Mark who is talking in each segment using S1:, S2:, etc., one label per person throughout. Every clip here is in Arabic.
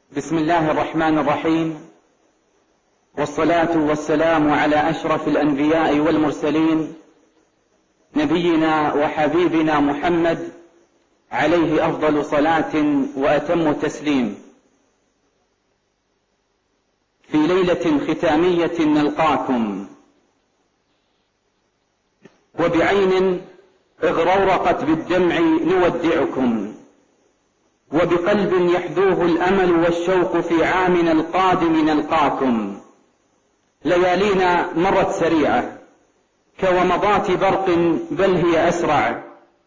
S1: بسم الله الرحمن الرحيم، والصلاة والسلام على أشرف الأنبياء والمرسلين، نبينا وحبيبنا محمد عليه أفضل صلاة وأتم تسليم. في ليلة ختامية نلقاكم وبعين اغرورقت بالدمع نودعكم، وبقلب يحذوه الأمل والشوق في عامنا القادم نلقاكم. ليالينا مرت سريعة كومضات برق، بل هي أسرع،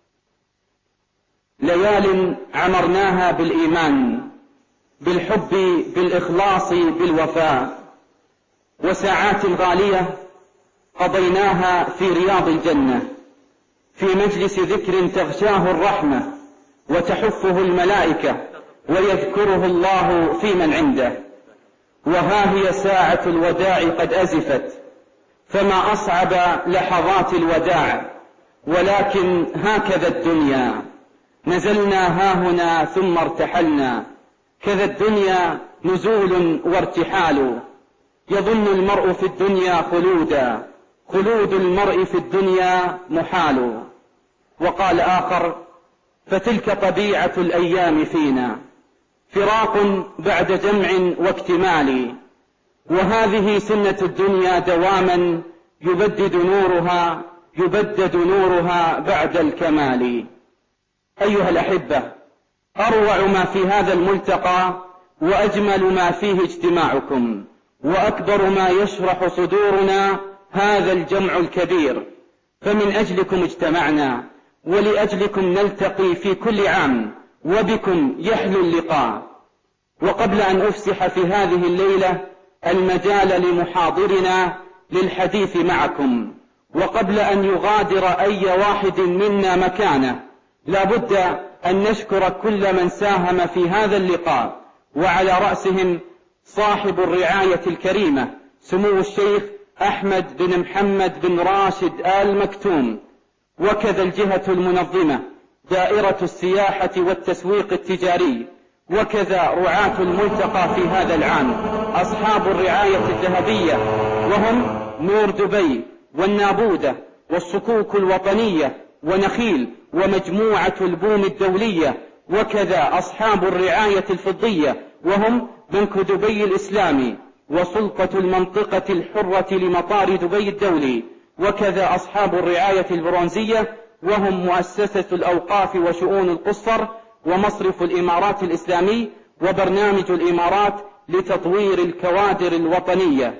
S1: ليال عمرناها بالإيمان، بالحب، بالإخلاص، بالوفاء، وساعات غالية قضيناها في رياض الجنة، في مجلس ذكر تغشاه الرحمة وتحفه الملائكة ويذكره الله في من عنده. وها هي ساعة الوداع قد أزفت، فما أصعب لحظات الوداع، ولكن هكذا الدنيا، نزلنا هاهنا ثم ارتحلنا، كذا الدنيا نزول وارتحال. يظن المرء في الدنيا خلودا، خلود المرء في الدنيا محال. وقال آخر: فتلك طبيعة الأيام فينا، فراق بعد جمع واكتمال، وهذه سنة الدنيا دواما يبدد نورها بعد الكمال. أيها الأحبة، أروع ما في هذا الملتقى وأجمل ما فيه اجتماعكم، وأكبر ما يشرح صدورنا هذا الجمع الكبير، فمن أجلكم اجتمعنا، ولأجلكم نلتقي في كل عام، وبكم يحلو اللقاء. وقبل أن أفسح في هذه الليلة المجال لمحاضرنا للحديث معكم، وقبل أن يغادر أي واحد منا مكانه، لا بد أن نشكر كل من ساهم في هذا اللقاء، وعلى رأسهم صاحب الرعاية الكريمة سمو الشيخ أحمد بن محمد بن راشد آل مكتوم، وكذا الجهة المنظمة دائرة السياحة والتسويق التجاري، وكذا رعاة الملتقى في هذا العام أصحاب الرعاية الذهبية، وهم نور دبي والنابودة والصكوك الوطنية ونخيل ومجموعة البوم الدولية، وكذا أصحاب الرعاية الفضية وهم بنك دبي الإسلامي وسلطة المنطقة الحرة لمطار دبي الدولي، وكذا أصحاب الرعاية البرونزية وهم مؤسسة الأوقاف وشؤون القصر ومصرف الإمارات الإسلامي وبرنامج الإمارات لتطوير الكوادر الوطنية.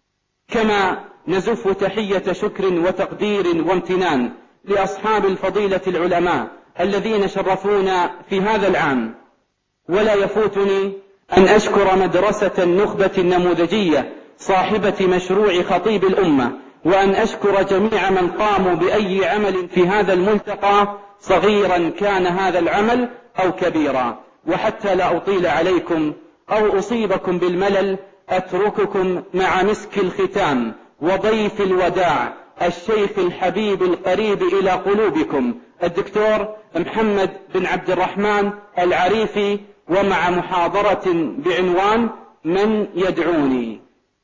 S1: كما نزف تحية شكر وتقدير وامتنان لأصحاب الفضيلة العلماء الذين شرفونا في هذا العام. ولا يفوتني أن أشكر مدرسة النخبة النموذجية صاحبة مشروع خطيب الأمة، وأن أشكر جميع من قاموا بأي عمل في هذا الملتقى، صغيرا كان هذا العمل أو كبيرا. وحتى لا أطيل عليكم أو أصيبكم بالملل، أترككم مع مسك الختام وضيف الوداع الشيخ الحبيب القريب إلى قلوبكم الدكتور محمد بن عبد الرحمن العريفي، ومع محاضرة بعنوان من يدعوني.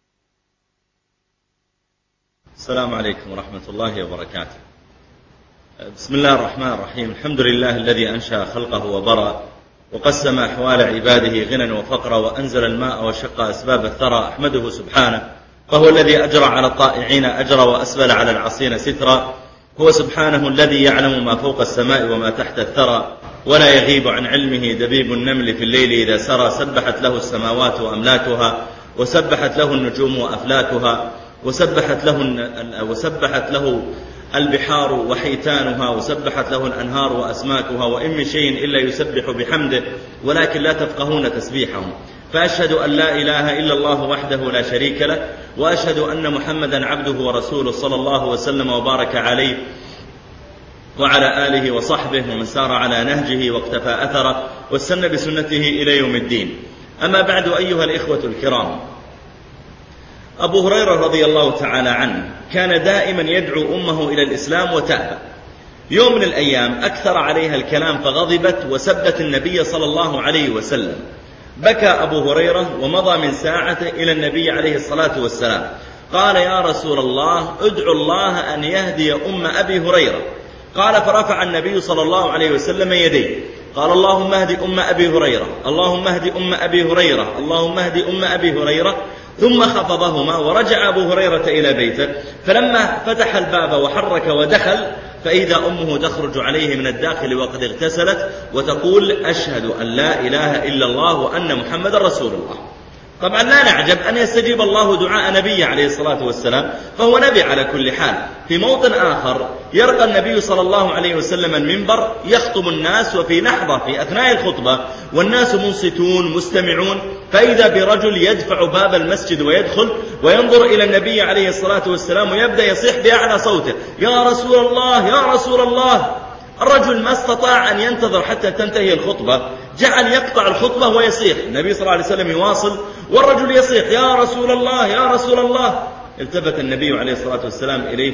S2: السلام عليكم ورحمة الله وبركاته. بسم الله الرحمن الرحيم. الحمد لله الذي أنشأ خلقه وبرأ، وقسم أحوال عباده غنى وفقرا، وأنزل الماء وشق أسباب الثرى. أحمده سبحانه، فهو الذي أجرى على الطائعين أجرا، وأسبل على العصين سترا. هو سبحانه الذي يعلم ما فوق السماء وما تحت الثرى، ولا يغيب عن علمه دبيب النمل في الليل إذا سرى. سبحت له السماوات وأملاكها، وسبحت له النجوم وأفلاكها، وسبحت له البحار وحيتانها، وسبحت له الأنهار وأسماكها، وإن من شيء إلا يسبح بحمده ولكن لا تفقهون تسبيحهم. فأشهد أن لا إله إلا الله وحده لا شريك له، وأشهد أن محمدا عبده ورسوله صلى الله وسلم وبارك عليه وعلى آله وصحبه ومن سار على نهجه واقتفى أثره واستنى بسنته إلى يوم الدين. أما بعد، أيها الإخوة الكرام، أبو هريرة رضي الله تعالى عنه كان دائما يدعو أمه إلى الإسلام وتأبى. يوم من الأيام أكثر عليها الكلام فغضبت وسبت النبي صلى الله عليه وسلم، بكى أبو هريرة ومضى من ساعته إلى النبي عليه الصلاة والسلام، قال يا رسول الله ادعو الله أن يهدي أم أبي هريرة. قال فرفع النبي صلى الله عليه وسلم يديه، قال اللهم اهد أم أبي هريرة، اللهم اهد أم أبي هريرة، اللهم اهد أم أبي هريرة، ثم خفضهما ورجع أبو هريرة إلى بيته. فلما فتح الباب وحرك ودخل فإذا أمه تخرج عليه من الداخل وقد اغتسلت وتقول أشهد أن لا إله إلا الله وأن محمد رسول الله. طبعا لا نعجب أن يستجيب الله دعاء نبيه عليه الصلاة والسلام، فهو نبي على كل حال. في موطن آخر يرقى النبي صلى الله عليه وسلم المنبر يخطب الناس، وفي لحظة في أثناء الخطبة والناس منصتون مستمعون فإذا برجل يدفع باب المسجد ويدخل وينظر إلى النبي عليه الصلاة والسلام ويبدأ يصيح بأعلى صوته يا رسول الله يا رسول الله. الرجل ما استطاع أن ينتظر حتى تنتهي الخطبة، جعل يقطع الخطبة ويصيح. النبي صلى الله عليه وسلم يواصل والرجل يصيح يا رسول الله يا رسول الله. التفت النبي عليه الصلاة والسلام إليه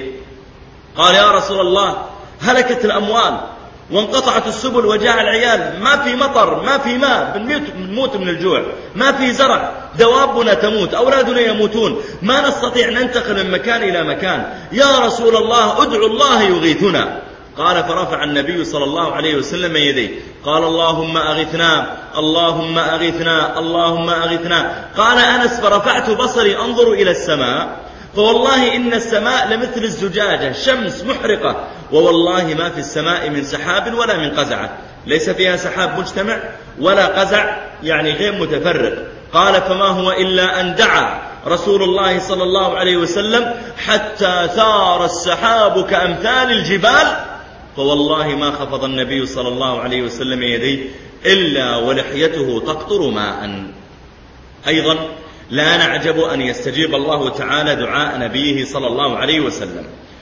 S2: قال يا رسول الله هلكت الأموال وانقطعت السبل وجاء العيال، ما في مطر ما في ماء، بنموت من الجوع، ما في زرع، دوابنا تموت، أولادنا يموتون، ما نستطيع ننتقل من مكان إلى مكان، يا رسول الله ادعو الله يغيثنا. قال فرفع النبي صلى الله عليه وسلم يديه قال اللهم أغثنا اللهم أغثنا اللهم أغثنا. قال أنس فرفعت بصري أنظر إلى السماء فوالله إن السماء لمثل الزجاجة شمس محرقة، ووالله ما في السماء من سحاب ولا من قزعة، ليس فيها سحاب مجتمع ولا قزع يعني غير متفرق. قال فما هو إلا أن دعا رسول الله صلى الله عليه وسلم حتى ثار السحاب كأمثال الجبال، فوالله ما خفض النبي صلى الله عليه وسلم يديه إلا ولحيته تقطر ماء. أيضا لا نعجب أن يستجيب الله تعالى دعاء نبيه صلى الله عليه وسلم،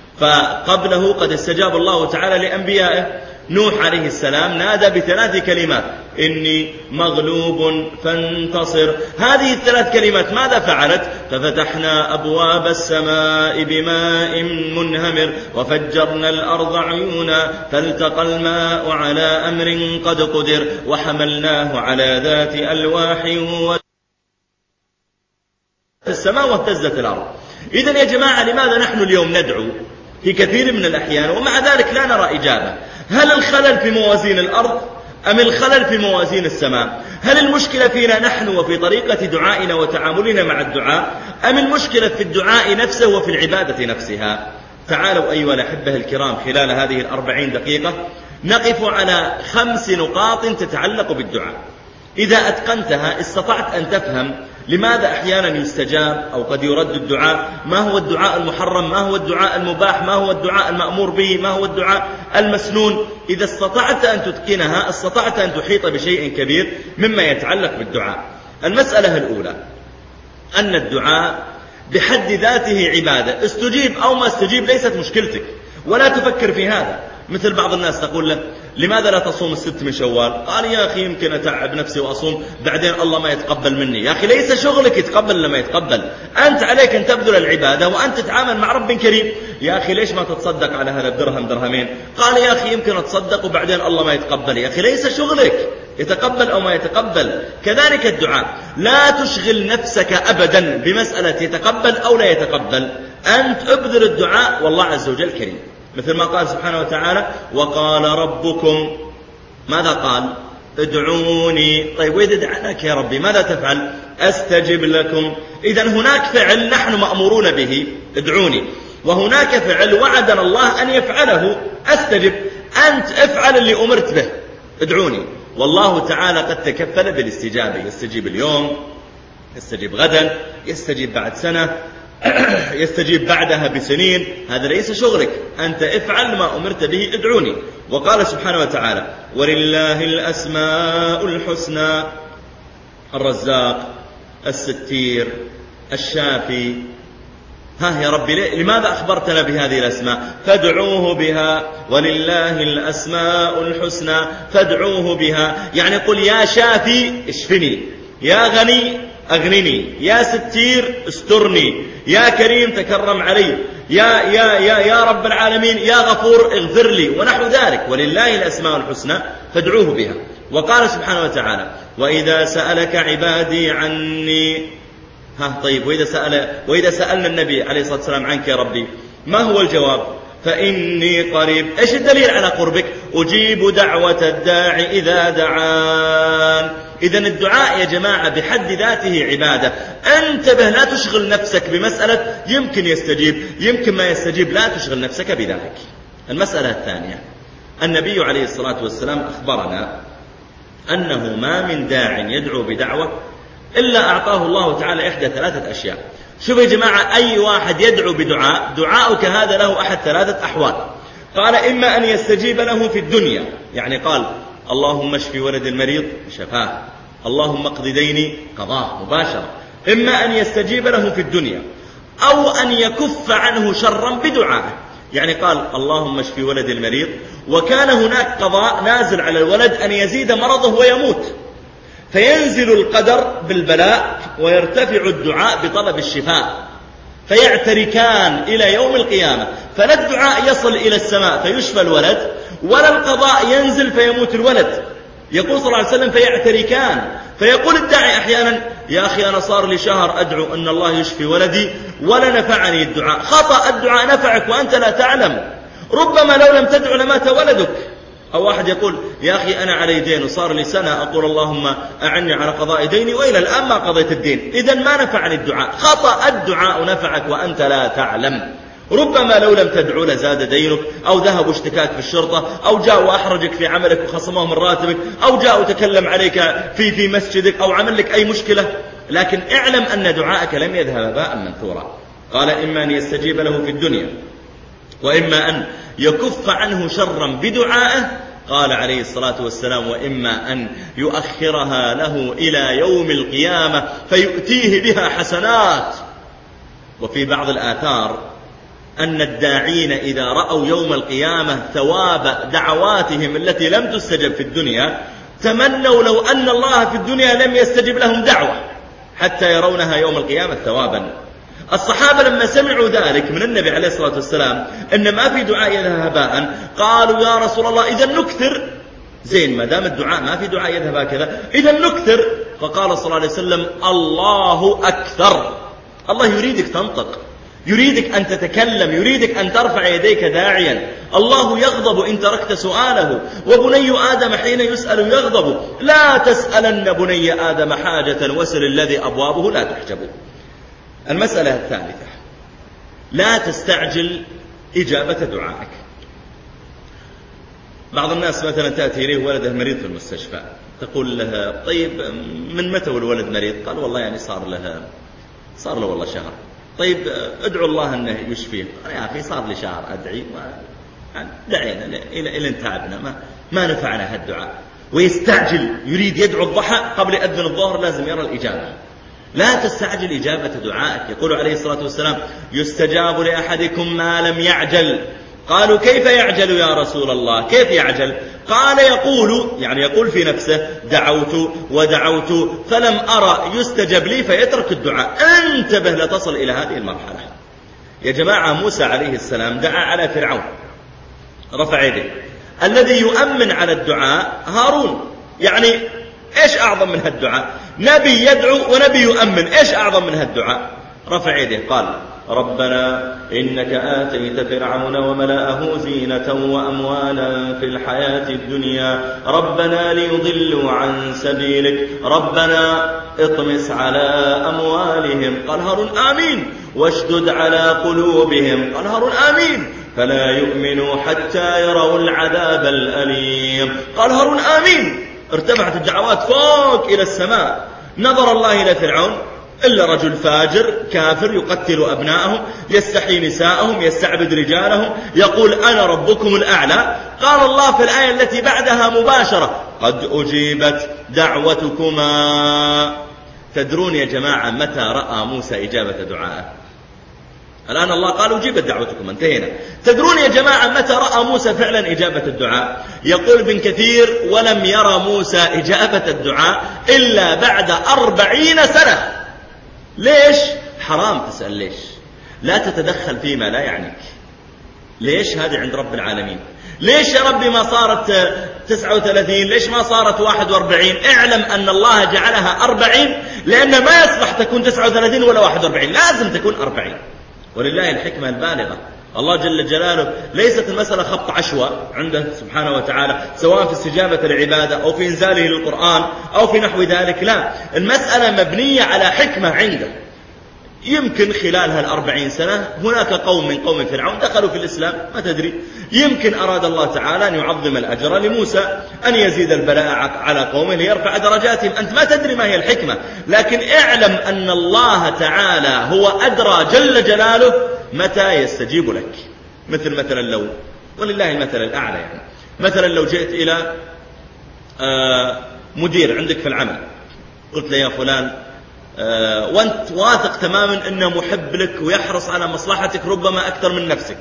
S2: فقبله قد استجاب الله تعالى لأنبيائه. نوح عليه السلام نادى ب3 كلمات إني مغلوب فانتصر. هذه ال3 كلمات ماذا فعلت؟ ففتحنا أبواب السماء بماء منهمر وفجرنا الأرض عيونا فالتقى الماء على أمر قد قدر وحملناه على ذات ألواح السماء واهتزت الأرض. إذن يا جماعة لماذا نحن اليوم ندعو في كثير من الأحيان ومع ذلك لا نرى إجابة؟ هل الخلل في موازين الأرض أم الخلل في موازين السماء؟ هل المشكلة فينا نحن وفي طريقة دعائنا وتعاملنا مع الدعاء أم المشكلة في الدعاء نفسه وفي العبادة نفسها؟ تعالوا أيها الأحبة الكرام خلال هذه 40 دقيقة نقف على 5 نقاط تتعلق بالدعاء. إذا أتقنتها استطعت أن تفهم لماذا أحيانا يستجاب أو قد يرد الدعاء، ما هو الدعاء المحرم، ما هو الدعاء المباح، ما هو الدعاء المأمور به، ما هو الدعاء المسنون. إذا استطعت أن تتقنها استطعت أن تحيط بشيء كبير مما يتعلق بالدعاء. المسألة الأولى أن الدعاء بحد ذاته عبادة، استجيب أو ما استجيب ليست مشكلتك ولا تفكر في هذا. مثل بعض الناس تقول له لماذا لا تصوم 6 من شوال؟ قال يا أخي يمكن أتعب نفسي وأصوم بعدين الله ما يتقبل مني. يا أخي ليس شغلك يتقبل لما يتقبل، أنت عليك أن تبذل العبادة وأن تتعامل مع رب كريم. يا أخي ليش ما تتصدق على هذا الدرهم درهمين؟ قال يا أخي يمكن أتصدق وبعدين الله ما يتقبل. يا أخي ليس شغلك يتقبل أو ما يتقبل. كذلك الدعاء لا تشغل نفسك أبدا بمسألة يتقبل أو لا يتقبل، أنت ابذل الدعاء والله عز وجل كريم. مثل ما قال سبحانه وتعالى وقال ربكم، ماذا قال؟ ادعوني. طيب وإذا دعاناك يا ربي ماذا تفعل؟ أستجب لكم. إذن هناك فعل نحن مأمورون به ادعوني، وهناك فعل وعدنا الله أن يفعله أستجب. أنت افعل اللي أمرت به ادعوني، والله تعالى قد تكفل بالاستجابة. يستجيب اليوم، يستجيب غدا، يستجيب بعد سنة، يستجيب بعدها بسنين. هذا ليس شغلك، أنت افعل ما أمرت به ادعوني. وقال سبحانه وتعالى ولله الأسماء الحسنى، الرزاق، الستير، الشافي. ها يا ربي لماذا أخبرتنا بهذه الأسماء؟ فادعوه بها، ولله الأسماء الحسنى فادعوه بها. يعني قل يا شافي اشفني، يا غني أغنني، يا ستير استرني، يا كريم تكرم علي، يا رب العالمين، يا غفور اغفر لي، ونحو ذلك. ولله الأسماء الحسنى فادعوه بها. وقال سبحانه وتعالى: وإذا سألك عبادي عني. طيب، وإذا سألنا النبي عليه الصلاة والسلام: عنك يا ربي، ما هو الجواب؟ فإني قريب. إيش الدليل على قربك؟ أجيب دعوة الداعي إذا دعان. إذن الدعاء يا جماعة بحد ذاته عبادة. انتبه، لا تشغل نفسك بمسألة يمكن يستجيب يمكن ما يستجيب، لا تشغل نفسك بذلك. المسألة الثانية: النبي عليه الصلاة والسلام أخبرنا أنه ما من داع يدعو بدعوة إلا أعطاه الله تعالى إحدى ثلاثة أشياء. شوفوا يا جماعة، أي واحد يدعو بدعاء، دعاؤك هذا له أحد ثلاثة أحوال. قال: إما أن يستجيب له في الدنيا، يعني قال: اللهم اشف ولد المريض، شفاه. اللهم اقض ديني، قضاه مباشرة. إما أن يستجيب له في الدنيا، أو أن يكف عنه شرا بدعائه، يعني قال: اللهم اشف ولد المريض، وكان هناك قضاء نازل على الولد أن يزيد مرضه ويموت، فينزل القدر بالبلاء ويرتفع الدعاء بطلب الشفاء، فيعتركان إلى يوم القيامة. فلا الدعاء يصل إلى السماء فيشفى الولد، ولا القضاء ينزل فيموت الولد. يقول صلى الله عليه وسلم: فيعتركان. فيقول الداعي أحيانا: يا أخي أنا صار لي شهر أدعو أن الله يشفي ولدي ولا نفعني الدعاء. خطأ، الدعاء نفعك وأنت لا تعلم. ربما لو لم تدعو لمات ولدك. أو واحد يقول: يا أخي أنا علي دين وصار لي سنة أقول اللهم أعني على قضاء ديني وإلى الآن ما قضيت الدين، إذن ما نفعني الدعاء. خطأ، الدعاء نفعك وأنت لا تعلم. ربما لو لم تدعو لزاد دينك، أو ذهب واشتكاك في الشرطة، أو جاء وأحرجك في عملك وخصمه من راتبك، أو جاء وتكلم عليك في مسجدك، أو عمل لك أي مشكلة. لكن اعلم أن دعاءك لم يذهب هباء منثورا. قال: إما أن يستجيب له في الدنيا، وإما أن يكف عنه شرا بدعائه. قال عليه الصلاة والسلام: وإما أن يؤخرها له إلى يوم القيامة فيؤتيه بها حسنات. وفي بعض الآثار أن الداعين إذا رأوا يوم القيامة ثواب دعواتهم التي لم تستجب في الدنيا تمنوا لو أن الله في الدنيا لم يستجب لهم دعوة حتى يرونها يوم القيامة ثوابا. الصحابة لما سمعوا ذلك من النبي عليه الصلاة والسلام أن ما في دعاء يذهب هباء، قالوا: يا رسول الله إذا نكثر. زين، ما دام الدعاء ما في دعاء يذهب هكذا إذا نكثر. فقال صلى الله عليه وسلم: الله أكثر. الله يريدك تنطق، يريدك أن تتكلم، يريدك أن ترفع يديك داعيا. الله يغضب إن تركت سؤاله، وبني آدم حين يسأل يغضب. لا تسألن بني آدم حاجة وسل الذي أبوابه لا تحجب. المسألة الثالثة: لا تستعجل إجابة دعائك. بعض الناس مثلا تأتي إليه ولده مريض في المستشفى، تقول له: طيب من متى والولد مريض؟ قال: والله يعني صار له والله شهر. طيب ادعو الله أنه يشفيه. يا أخي صار لي شهر أدعي، دعينا إلى أن تعبنا ما نفعنا هالدعاء. ويستعجل، يريد يدعو الضحى قبل أذن الظهر لازم يرى الإجابة. لا تستعجل إجابة دعائك. يقول عليه الصلاة والسلام: يستجاب لأحدكم ما لم يعجل. قالوا: كيف يعجل يا رسول الله؟ كيف يعجل؟ قال: يقول في نفسه: دعوت ودعوت فلم أرى يستجب لي فيترك الدعاء. انتبه لا تصل إلى هذه المرحلة. يا جماعة، موسى عليه السلام دعا على فرعون، رفع يده. الذي يؤمن على الدعاء هارون. يعني إيش أعظم من هالدعاء؟ نبي يدعو ونبي يؤمن، إيش أعظم من هالدعاء؟ رفع يده قال: ربنا إنك آتيت فرعون وملأه زينة وأموالا في الحياة الدنيا، ربنا ليضلوا عن سبيلك، ربنا اطمس على أموالهم. قال هارون: آمين. واشدد على قلوبهم. قال هارون: آمين. فلا يؤمنوا حتى يروا العذاب الأليم. قال هارون: آمين. ارتفعت الدعوات فوق إلى السماء. نظر الله إلى فرعون: إلا رجل فاجر كافر يقتل أبناءهم، يستحيي نساءهم، يستعبد رجالهم، يقول أنا ربكم الأعلى. قال الله في الآية التي بعدها مباشرة: قد أجيبت دعوتكما. تدرون يا جماعة متى رأى موسى إجابة دعائه؟ الآن الله قال: أجيبت دعوتكم، انتهينا. تدرون يا جماعة متى رأى موسى فعلا إجابة الدعاء؟ يقول ابن كثير: ولم يرى موسى إجابة الدعاء إلا بعد 40 سنة. ليش؟ حرام تسأل ليش. لا تتدخل فيما لا يعنيك. ليش؟ هذه عند رب العالمين. ليش يا ربي ما صارت 39 ليش ما صارت 41؟ اعلم أن الله جعلها 40 لأن ما يصلح تكون 39 ولا 41، لازم تكون 40. ولله الحكمة البالغة. الله جل جلاله ليست المسألة خبط عشوة عنده سبحانه وتعالى، سواء في استجابة العبادة أو في إنزاله للقرآن أو في نحو ذلك، لا، المسألة مبنية على حكمة عنده. يمكن خلال هال40 سنة هناك قوم من قوم فرعون دخلوا في الإسلام، ما تدري، يمكن أراد الله تعالى أن يعظم الأجر لموسى، أن يزيد البلاء على قومه ليرفع درجاتهم، أنت ما تدري ما هي الحكمة، لكن اعلم أن الله تعالى هو أدرى جل جلاله متى يستجيب لك. مثلا لو، ولله المثل الأعلى، يعني مثلا لو جئت إلى مدير عندك في العمل، قلت له يا فلان وانت واثق تماما انه محب لك ويحرص على مصلحتك ربما اكثر من نفسك،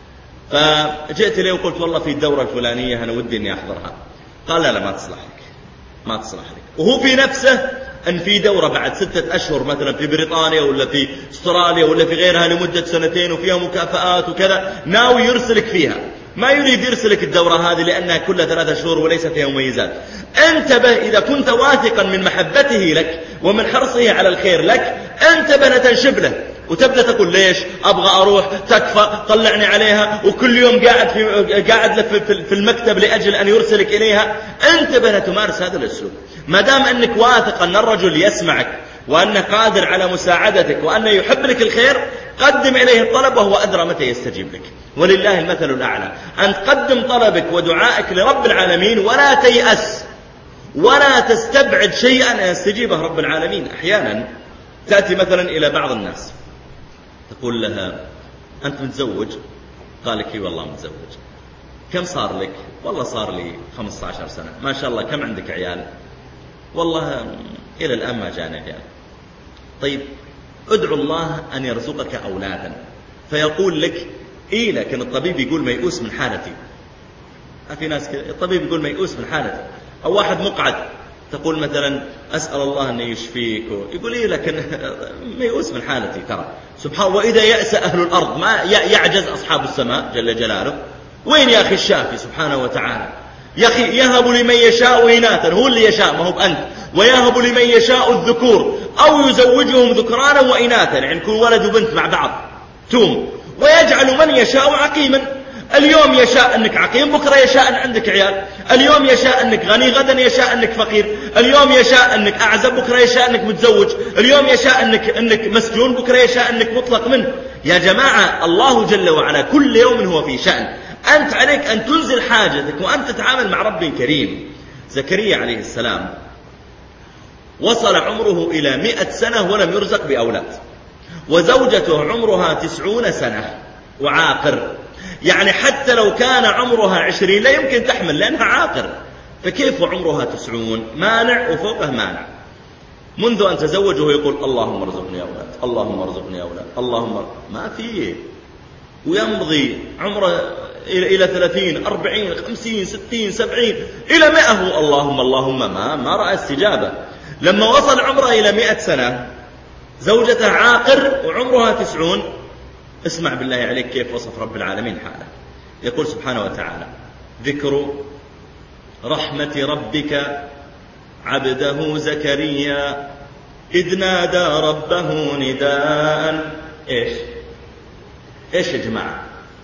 S2: فجئت لي وقلت والله في الدورة الفلانية انا ودي اني احضرها، قال لا ما تصلح لك، ما تصلح لك، وهو في نفسه ان في دورة بعد 6 أشهر مثلا في بريطانيا ولا في استراليا ولا في غيرها لمدة 2 وفيها مكافآت وكذا، ناوي يرسلك فيها، ما يريد يرسلك الدورة هذه لأنها كلها 3 شهور وليس فيها مميزات. انتبه إذا كنت واثقا من محبته لك ومن حرصه على الخير لك، انتبه لا تنشب له وتبدأ تقول ليش أبغى أروح، تكفى، طلعني عليها، وكل يوم قاعد في المكتب لأجل أن يرسلك إليها. انتبه لا تمارس هذا الأسلوب. ما دام أنك واثق أن الرجل يسمعك وأنه قادر على مساعدتك وأنه يحب لك الخير، قدم إليه الطلب وهو أدرى متى يستجيب لك. ولله المثل الأعلى. أن تقدم طلبك ودعائك لرب العالمين ولا تيأس ولا تستبعد شيئا أن يستجيبه رب العالمين. أحيانا تأتي مثلا إلى بعض الناس تقول لها أنت متزوج؟ قال لك إي والله متزوج. كم صار لك؟ والله صار لي 15 سنة. ما شاء الله كم عندك عيال؟ والله إلى الآن ما جانا عيال. طيب ادعو الله أن يرزقك أولادا، فيقول لك إيه لكن الطبيب يقول ميؤوس من حالتي. في ناس كده الطبيب يقول ميؤوس من حالتي، أو واحد مقعد تقول مثلا أسأل الله أن يشفيك، يقول إيه لكن ميؤوس من حالتي ترى. سبحان، وإذا يأس أهل الأرض ما يعجز أصحاب السماء جل جلاله. وين يا أخي الشافي سبحانه وتعالى؟ يا أخي يهب لمن يشاء إناثا، هو اللي يشاء ما هو بأنت، ويهب لمن يشاء الذكور أو يزوجهم ذكرانا وإناثا، يعني يكون ولد وبنت مع بعض توم، ويجعل من يشاء عقيما. اليوم يشاء أنك عقيم، بكرة يشاء أن عندك عيال. اليوم يشاء أنك غني، غدا يشاء أنك فقير. اليوم يشاء أنك أعزب، بكرة يشاء أنك متزوج. اليوم يشاء أنك مسجون، بكرة يشاء أنك مطلق منه. يا جماعة الله جل وعلا كل يوم هو في شأن. أنت عليك أن تنزل حاجتك وأن تتعامل مع رب كريم. زكريا عليه السلام وصل عمره إلى 100 سنة ولم يرزق بأولاد، وزوجته عمرها 90 سنة وعاقر، يعني حتى لو كان عمرها 20 لا يمكن تحمل لأنها عاقر، فكيف عمرها 90؟ مانع وفوقه مانع. منذ أن تزوج وهو يقول اللهم ارزقني أولاد، اللهم ارزقني أولاد، اللهم ما فيه، ويمضي عمره إلى 30 40 50 60 70 إلى 100، اللهم ما رأى استجابة. لما وصل عمره إلى 100 سنة زوجته عاقر وعمرها 90. اسمع بالله عليك كيف وصف رب العالمين حاله. يقول سبحانه وتعالى: ذكر رحمة ربك عبده زكريا إذ نادى ربه نداء إيش يا جماعة؟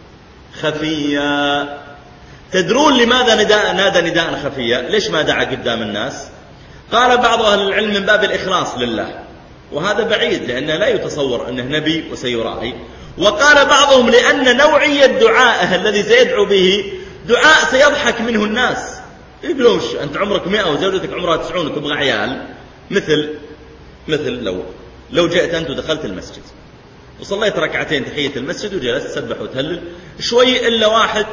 S2: خفيا. تدرون لماذا نادى نداء خفيا؟ ليش ما دعا قدام الناس؟ قال بعض أهل العلم من باب الإخلاص لله، وهذا بعيد لأنه لا يتصور أنه نبي وسيراعي. وقال بعضهم لأن نوعية دعاءه الذي سيدعو به دعاء سيضحك منه الناس. يقولون أنت عمرك 100 وزوجتك عمرها 90 وتبغى عيال. مثل لو جئت أنت ودخلت المسجد وصليت ركعتين تحية المسجد وجلست تسبح وتهلل شوي، إلا واحد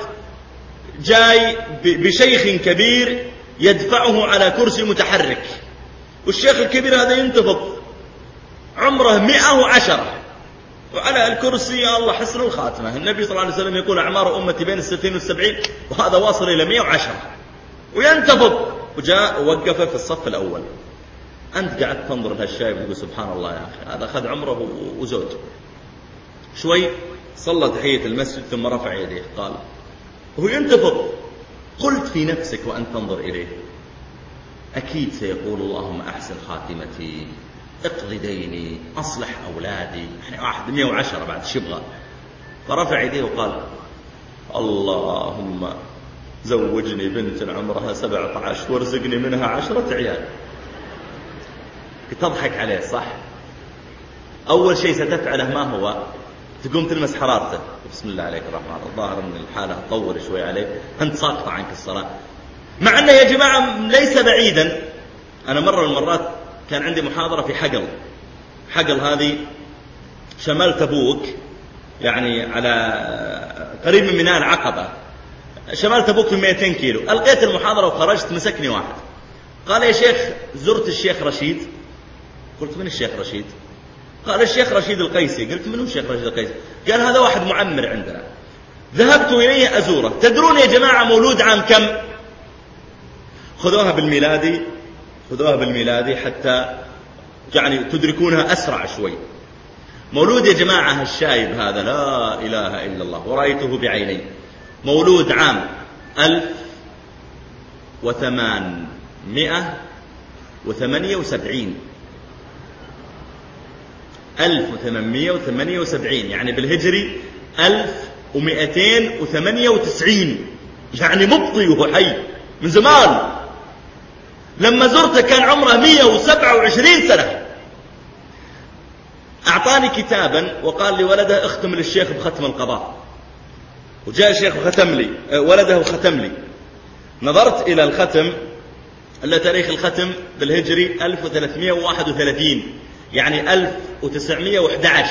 S2: جاي بشيخ كبير يدفعه على كرسي متحرك، والشيخ الكبير هذا ينتفض عمره 110 وعلى الكرسي يا الله حسن الخاتمة. النبي صلى الله عليه وسلم يقول أعمار أمتي بين 60 و70، وهذا واصل إلى 110 وينتفض، وجاء ووقف في الصف الأول. أنت قاعد تنظر لهالشايب وتقول سبحان الله يا أخي هذا أخذ عمره وزوج. شوي صلى تحية المسجد ثم رفع يديه قال، وهو ينتفض قلت في نفسك وأنت تنظر إليه أكيد سيقول اللهم أحسن خاتمتي، اقضي ديني، أصلح أولادي، يعني واحد 110 بعد شبغة. فرفع يديه وقال اللهم زوجني بنت عمرها 17 وارزقني منها 10 عيال. تضحك عليه صح؟ أول شيء ستفعله ما هو؟ تقوم تلمس حرارته، بسم الله عليك الرحمن، الظاهر أن الحالة تطور شوي عليك، أنت ساقطة عنك الصلاة. مع أنه يا جماعة ليس بعيدا. أنا مرة من المرات كان عندي محاضرة في حقل هذه شمال تبوك، يعني على قريب من ميناء العقبة، شمال تبوك في 200 كيلو. ألقيت المحاضرة وخرجت، مسكني واحد قال يا شيخ زرت الشيخ رشيد؟ قلت من الشيخ رشيد؟ قال الشيخ رشيد القيسي. قلت من هو الشيخ رشيد القيسي؟ قال هذا واحد معمر عندنا، ذهبت إليه أزوره. تدرون يا جماعة مولود عام كم؟ خذوها بالميلادي حتى يعني تدركونها أسرع شوي. مولود يا جماعة الشايب هذا لا إله إلا الله ورأيته بعيني، مولود عام 1878 1878 يعني بالهجري 1298، يعني مبطي وهو حي من زمان. لما زرته كان عمره 127 سنة. أعطاني كتابا وقال لي ولده اختم للشيخ بختم القضاء، وجاء الشيخ وختم لي ولده وختم لي. نظرت إلى الختم، إلا تاريخ الختم بالهجري 1331 يعني 1911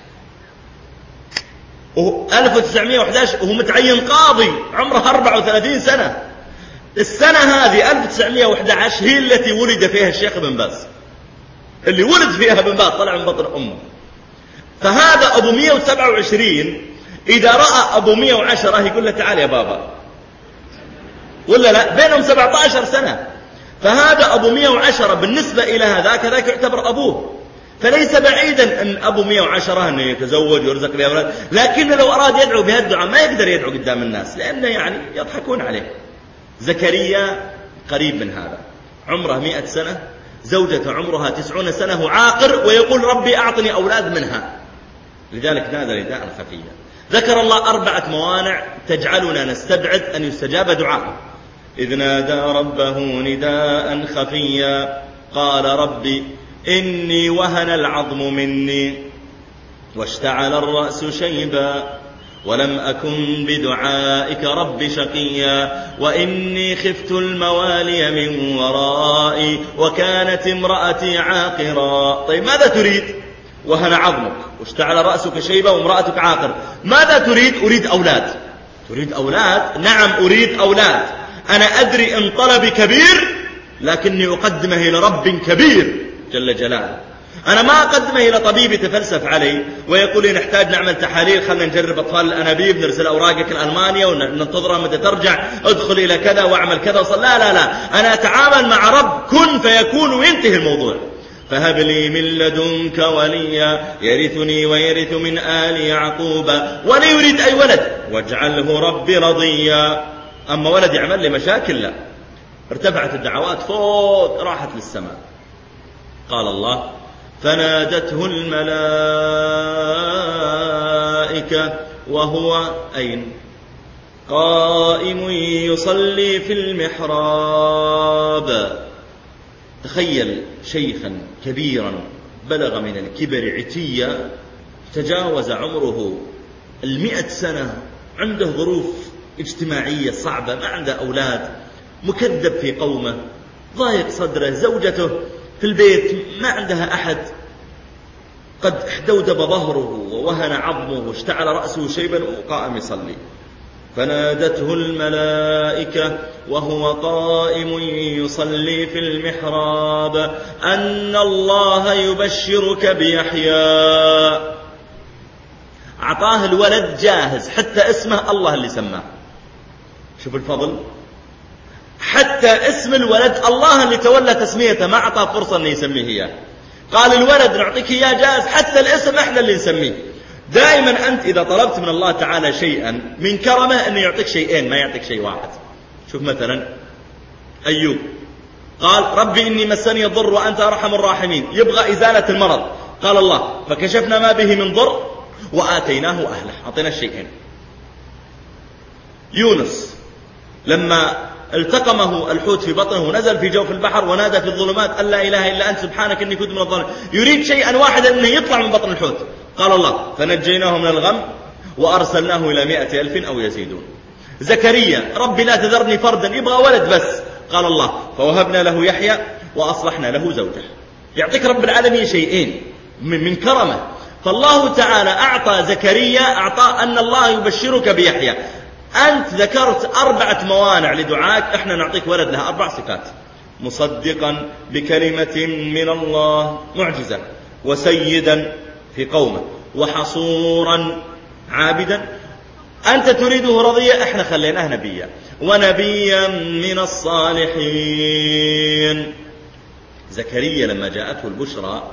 S2: وهو متعين قاضي عمره 34 سنة. السنة هذه 1911 هي التي ولد فيها الشيخ ابن باز، اللي ولد فيها ابن باز طلع من بطن أمه. فهذا أبو 127 إذا رأى أبو 110 يقول له تعال يا بابا، ولا لا؟ بينهم 17 سنة. فهذا أبو 110 بالنسبة إلى هذاك يعتبر أبوه. فليس بعيدا أن أبو 110 أنه يتزوج ويرزق بأولاد، لكن لو أراد يدعو بهالدعاء ما يقدر يدعو قدام الناس لأنه يعني يضحكون عليه. زكريا قريب من هذا، عمره 100 سنة، زوجته عمرها 90 سنة، هو عاقر ويقول ربي أعطني أولاد منها، لذلك نادى نداء خفيا. ذكر الله 4 موانع تجعلنا نستبعد أن يستجاب دعاءه. إذ نادى ربه نداء خفيا قال ربي إني وهن العظم مني واشتعل الرأس شيبا ولم أكن بدعائك رب شقيا وإني خفت الموالي من ورائي وكانت امرأتي عاقرا. طيب ماذا تريد؟ وهن عظمك واشتعل رأسك شيبا وامرأتك عاقر، ماذا تريد؟ أريد أولاد. تريد أولاد؟ نعم أريد أولاد. أنا أدري إن طلبي كبير لكني أقدمه إلى رب كبير جل جلاله. أنا ما أقدمه إلى طبيب يتفلسف علي ويقول لي نحتاج نعمل تحاليل، خلنا نجرب أطفال الأنابيب، نرسل أوراقك لألمانيا وننتظرها متى ترجع، ادخل إلى كذا وأعمل كذا وصل. لا لا لا، أنا أتعامل مع رب كن فيكون وينتهي الموضوع. فهب لي من لدنك وليا يرثني ويرث من آل يعقوب ولا يريد أي ولد واجعله ربي رضيا. أما ولد يعمل لي مشاكل لا. ارتفعت الدعوات فوق راحت للسماء. قال الله فنادته الملائكة وهو أين؟ قائم يصلي في المحراب. تخيل شيخا كبيرا بلغ من الكبر عتيا، تجاوز عمره 100 سنة، عنده ظروف اجتماعية صعبة، ما عنده أولاد، مكذب في قومه، ضايق صدره، زوجته في البيت ما عندها أحد، قد احدودب ظهره ووهن عظمه واشتعل رأسه شيبا وقائم يصلي. فنادته الملائكة وهو قائم يصلي في المحراب أن الله يبشرك بيحيى. أعطاه الولد جاهز، حتى اسمه الله اللي سماه. شوف الفضل، حتى اسم الولد الله اللي تولى تسميته، ما أعطاه فرصة أن يسميه إياه. قال الولد نعطيك إياه جاهز، حتى الاسم إحنا اللي نسميه. دائما أنت إذا طلبت من الله تعالى شيئا من كرمه أنه يعطيك شيئين، ما يعطيك شيء واحد. شوف مثلا أيوب قال ربي إني مسني الضر وأنت أرحم الراحمين، يبغى إزالة المرض، قال الله فكشفنا ما به من ضر وآتيناه أهله، أعطينا الشيئين. يونس لما التقمه الحوت في بطنه نزل في جوف البحر ونادى في الظلمات أن لا إله إلا أنت سبحانك إني كنت من الظالمين، يريد شيئا واحدا أنه يطلع من بطن الحوت، قال الله فنجيناه من الغم وأرسلناه إلى 100,000 أو يزيدون. زكريا ربي لا تذرني فردا، يبغى ولد بس، قال الله فوهبنا له يحيى وأصلحنا له زوجه. يعطيك رب العالمين شيئين من كرمه. فالله تعالى أعطى زكريا، أعطى أن الله يبشرك بيحيى. أنت ذكرت 4 موانع لدعاك، إحنا نعطيك ولد لها 4 صفات: مصدقا بكلمة من الله، معجزة، وسيدا في قومه، وحصورا عابدا. أنت تريده رضيا، إحنا خليناه نبيا، ونبيا من الصالحين. زكريا لما جاءته البشرى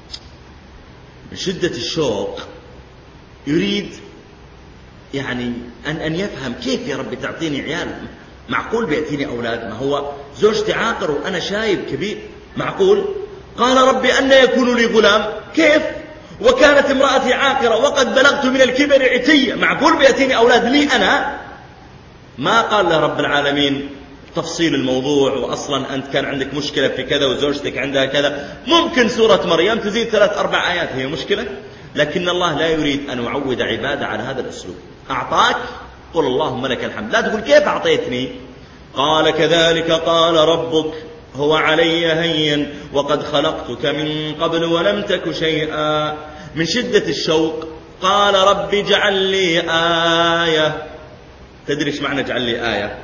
S2: من شدة الشوق يريد يعني أن يفهم كيف يا رب تعطيني عيال، معقول بيأتيني أولاد؟ ما هو زوجتي عاقر وأنا شايب كبير، معقول؟ قال ربي أن يكون لي غلام؟ كيف وكانت امرأتي عاقرة وقد بلغت من الكبر عتية، معقول بيأتيني أولاد لي أنا؟ ما قال له رب العالمين تفصيل الموضوع، وأصلا أنت كان عندك مشكلة في كذا وزوجتك عندها كذا. ممكن سورة مريم تزيد 3-4 آيات، هي مشكلة؟ لكن الله لا يريد أن يعود عباده على هذا الأسلوب. أعطاك قل اللهم لك الحمد، لا تقول كيف أعطيتني. قال كذلك قال ربك هو علي هين وقد خلقتك من قبل ولم تك شيئا. من شدة الشوق قال رب اجعل لي آية. تدري ايش معنى اجعل لي آية؟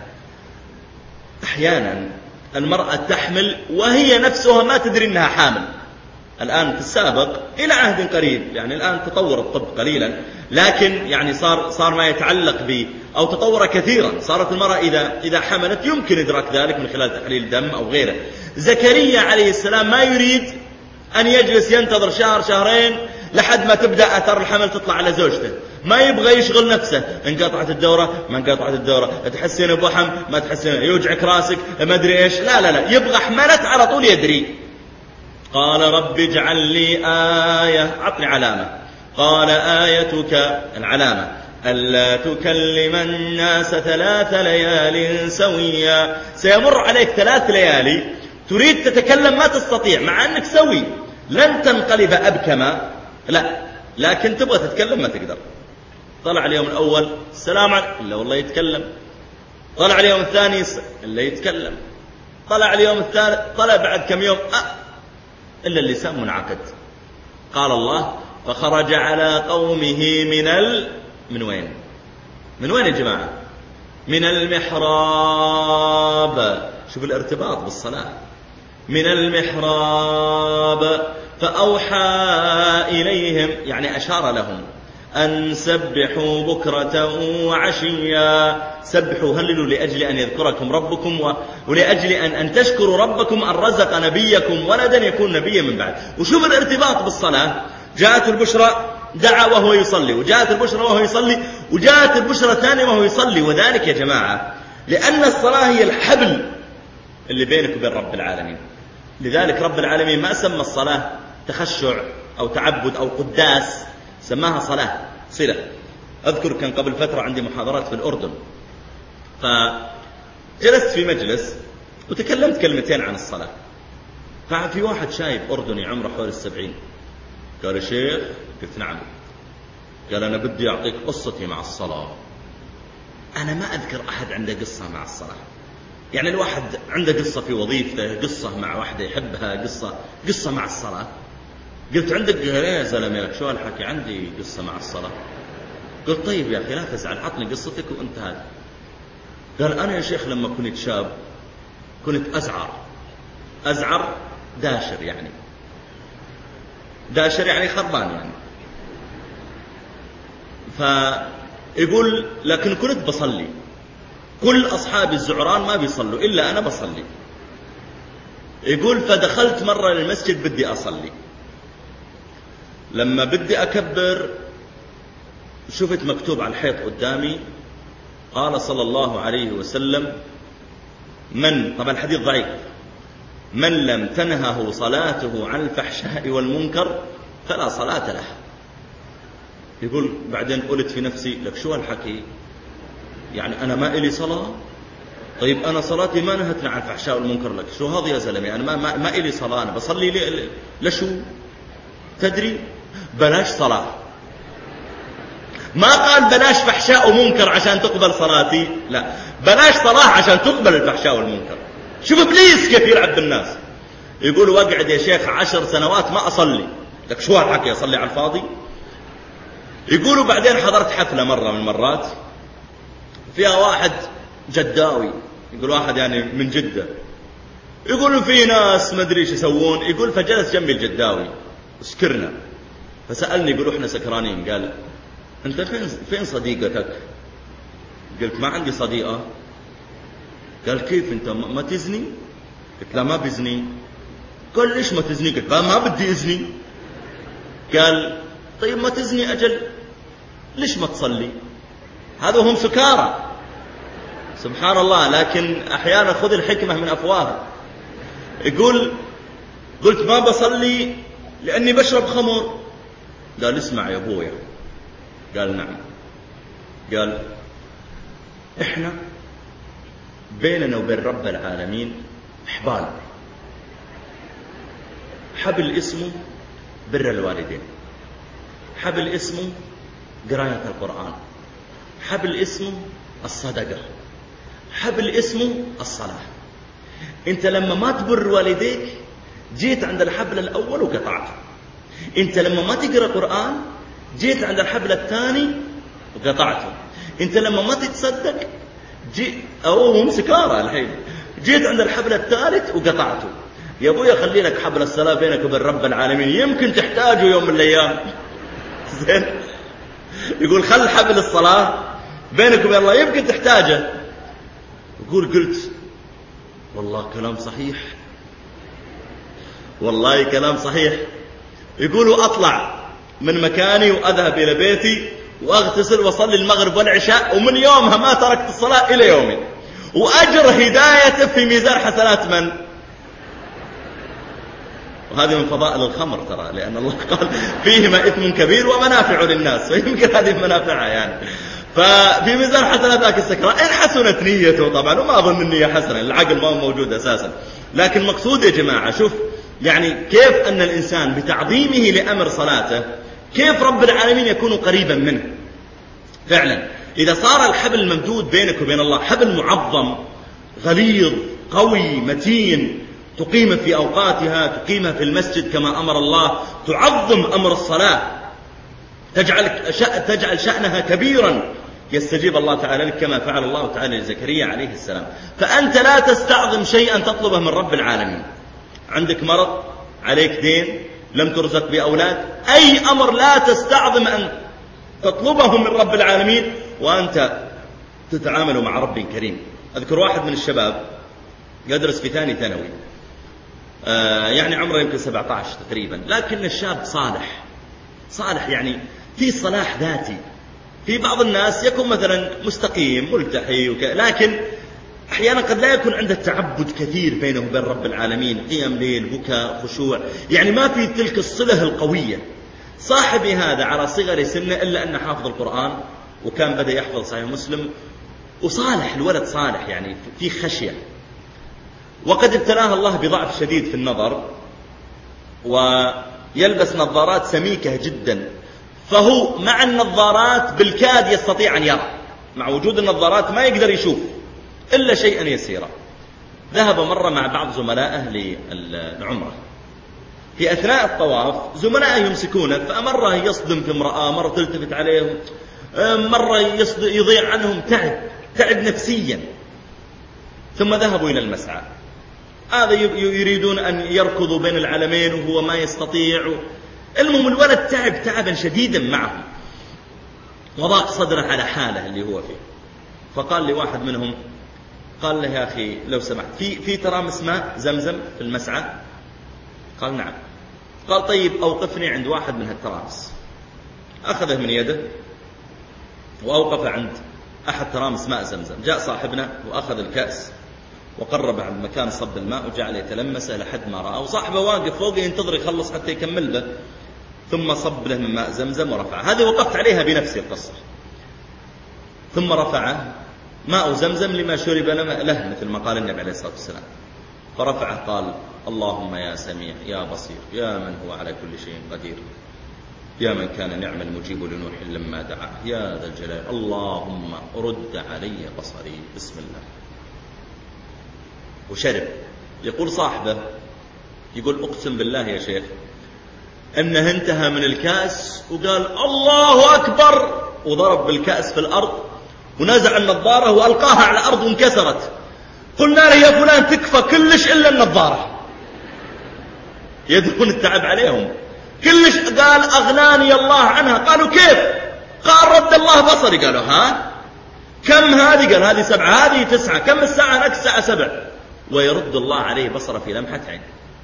S2: أحيانا المرأة تحمل وهي نفسها ما تدري أنها حامل. الآن في السابق إلى عهد قريب، يعني الآن تطور الطب قليلا، لكن يعني صار ما يتعلق ب أو تطور كثيرا. صارت المرأة إذا حملت يمكن إدراك ذلك من خلال تحليل دم أو غيره. زكريا عليه السلام ما يريد أن يجلس ينتظر 1-2 لحد ما تبدأ آثار الحمل تطلع على زوجته، ما يبغى يشغل نفسه، انقطعت الدورة ما انقطعت الدورة، تحسين بوحم ما تحسين، يوجعك راسك ما أدري إيش، لا يبغى حملت على طول يدري. قال رب اجعل لي آية، عطني علامة. قال آيتك العلامة ألا تكلم الناس 3 ليال سويا. سيمر عليك 3 ليالي تريد تتكلم ما تستطيع، مع أنك سوي لن تنقلب أبكما، لا، لكن تبغى تتكلم ما تقدر. طلع اليوم الأول السلام عليكم، إلا والله يتكلم. طلع اليوم الثاني إلا يتكلم. طلع اليوم الثالث، طلع بعد كم يوم إلا اللسان منعقد. قال الله فخرج على قومه من وين؟ من وين يا جماعة؟ من المحراب. شوف الارتباط بالصلاة. من المحراب فأوحى إليهم، يعني أشار لهم أن سبحوا بكرة وعشيا. سبحوا، هللوا لأجل أن يذكركم ربكم ولأجل أن تشكروا ربكم أن رزق نبيكم ولدا يكون نبيا من بعد. وشوف الارتباط بالصلاة. جاءت البشرى دعا وهو يصلي، وجاءت البشرى وهو يصلي، وجاءت البشرى ثانية وهو يصلي. وذلك يا جماعة لأن الصلاة هي الحبل اللي بينك وبين رب العالمين. لذلك رب العالمين ما سمى الصلاة تخشع أو تعبد أو قداس، سماها صلاة صلة. أذكر كان قبل فترة عندي محاضرات في الأردن، فجلست في مجلس وتكلمت كلمتين عن الصلاة، ففي واحد شايب أردني عمره حول 70 قال يا شيخ، قلت نعم. قال أنا بدي أعطيك قصتي مع الصلاة. أنا ما أذكر أحد عنده قصة مع الصلاة، يعني الواحد عنده قصة في وظيفته، قصة مع واحدة يحبها، قصة مع الصلاة. قلت عندك؟ قال يا زلمة لك شو الحكي، عندي قصة مع الصلاة. قلت طيب يا أخي لا تزعل، عطني قصتك وانت هذا. قال أنا يا شيخ لما كنت شاب كنت أزعر داشر، يعني داشر يعني خربان يعني. فيقول لكن كنت بصلي، كل أصحاب الزعران ما بيصلوا إلا أنا بصلي. يقول فدخلت مرة للمسجد بدي أصلي، لما بدي أكبر شفت مكتوب على الحيط قدامي قال صلى الله عليه وسلم طبعا الحديث ضعيف، من لم تنهه صلاته عن الفحشاء والمنكر فلا صلاة له. يقول بعدين قلت في نفسي لك شو هالحكي، يعني أنا ما إلي صلاة؟ طيب أنا صلاتي ما نهتنا عن الفحشاء والمنكر، لك شو هذا يا زلمة؟ أنا ما إلي صلاة، أنا بصلي لشو؟ تدري؟ بلاش صلاة. ما قال بلاش فحشاء ومنكر عشان تقبل صلاتي، لا، بلاش صلاة عشان تقبل الفحشاء والمنكر. شوف إبليس كيف يلعب بالناس. يقول واقعد يا شيخ 10 سنوات ما أصلي، لك شو هالحكي، أصلي على الفاضي؟ يقولوا بعدين حضرت حفلة مرة من المرات فيها واحد جداوي، يقول واحد يعني من جدة، يقولوا في ناس ما ادري ايش يسوون. يقول فجلس جنبي الجداوي سكرنا، فسألني يقول احنا سكرانين، قال انت فين صديقتك؟ قلت ما عندي صديقة. قال كيف انت ما تزني؟ قلت لا ما بزني. قال ليش ما تزني؟ قلت ما بدي ازني. قال طيب ما تزني أجل ليش ما تصلي؟ هذا هم سكارى سبحان الله، لكن أحيانا خذ الحكمة من أفواه. يقول قلت ما بصلي لأني بشرب خمر. قال اسمع يا أبويا. قال نعم. قال إحنا بيننا وبين رب العالمين حبال، حبل اسمه بر الوالدين، حبل اسمه قراءة القرآن، حبل اسمه الصدقة، حبل اسمه الصلاة. انت لما ما تبر والديك جيت عند الحبل الأول وقطعته. انت لما ما تقرأ قرآن جيت عند الحبل الثاني وقطعته. انت لما ما تتصدق هم سكارى الحين، جيت عند الحبل الثالث وقطعته. يا ابويا خلي لك حبل الصلاة بينك وبين رب العالمين، يمكن تحتاجه يوم من الأيام. زين. يقول خل حبل الصلاة بينك وبين الله يمكن تحتاجه. يقول قلت والله كلام صحيح، والله كلام صحيح. يقولوا أطلع من مكاني وأذهب إلى بيتي وأغتسل وأصلي المغرب والعشاء، ومن يومها ما تركت الصلاة إلى يومي، وأجر هدايته في ميزان حسنات من؟ وهذه من فضائل الخمر ترى، لأن الله قال فيهما إثم كبير ومنافع للناس، ويمكن هذه منافعها يعني. ففي ميزان حسنات ذاك السكران إن حسنت نيته طبعا، وما أظن النية حسنة، العقل ما هو موجود أساسا. لكن مقصود يا جماعة شوف يعني كيف أن الإنسان بتعظيمه لأمر صلاته كيف رب العالمين يكون قريبا منه فعلا. إذا صار الحبل الممدود بينك وبين الله حبل معظم غليظ قوي متين، تقيم في أوقاتها، تقيمها في المسجد كما أمر الله، تعظم أمر الصلاة، تجعل شأنها كبيرا، يستجيب الله تعالى لك كما فعل الله تعالى لزكريا عليه السلام. فأنت لا تستعظم شيئا تطلبه من رب العالمين. عندك مرض، عليك دين، لم ترزق بأولاد، أي أمر لا تستعظم أن تطلبه من رب العالمين وأنت تتعامل مع رب كريم. أذكر واحد من الشباب يدرس في ثاني ثانوي، يعني عمره يمكن 17 تقريبا، لكن الشاب صالح يعني في صلاح ذاتي. في بعض الناس يكون مثلا مستقيم ملتحي لكن أحيانا قد لا يكون عنده تعبد كثير بينه وبين رب العالمين، قيام ليل، بكاء، خشوع، يعني ما في تلك الصلة القوية. صاحبي هذا على صغر سنه إلا أنه حافظ القرآن، وكان بدأ يحفظ صحيح مسلم، وصالح الولد صالح يعني في خشية. وقد ابتلاه الله بضعف شديد في النظر، ويلبس نظارات سميكة جدا، فهو مع النظارات بالكاد يستطيع أن يرى، مع وجود النظارات ما يقدر يشوف إلا شيئا يسيرا. ذهب مرة مع بعض زملائه للعمرة، في أثناء الطواف زملائه يمسكونه، فمرة يصدم في امرأة، مرة تلتفت عليهم، مرة يضيع عنهم، تعب نفسيا. ثم ذهبوا إلى المسعى، هذا يريدون أن يركضوا بين العلمين وهو ما يستطيع. المهم الولد تعبا شديدا معهم، وضاق صدره على حاله اللي هو فيه. فقال لي واحد منهم، قال له يا أخي لو سمحت في ترامس ماء زمزم في المسعى؟ قال نعم. قال طيب أوقفني عند واحد من هالترامس. أخذه من يده وأوقف عند أحد ترامس ماء زمزم. جاء صاحبنا وأخذ الكأس وقرب عند مكان صب الماء وجعل يتلمسه لحد ما رأى، وصاحبه واقف فوق ينتظر يخلص حتى يكمل به، ثم صب له من ماء زمزم ورفعه. هذه وقفت عليها بنفسي القصة. ثم رفعه ماء زمزم لما شرب له، مثل ما قال النبي عليه الصلاة والسلام. فرفعه قال: اللهم يا سميع يا بصير يا من هو على كل شيء قدير، يا من كان نعم المجيب لنوح لما دعاه، يا ذا الجلال، اللهم رد علي بصري. بسم الله. وشرب. يقول صاحبه، يقول: أقسم بالله يا شيخ أنه انتهى من الكأس وقال: الله أكبر، وضرب بالكأس في الأرض ونزع النظارة وألقاها على الأرض وانكسرت. قلنا له: يا فلان تكفى كلش إلا النظارة. يدرون التعب عليهم كلش. قال: أغناني الله عنها. قالوا: كيف؟ قال: رد الله بصري. قالوا: ها كم هذه؟ قال: هذه 7، هذه 9. كم الساعة؟ نكس الساعة 7. ويرد الله عليه بصره في لمحة عين.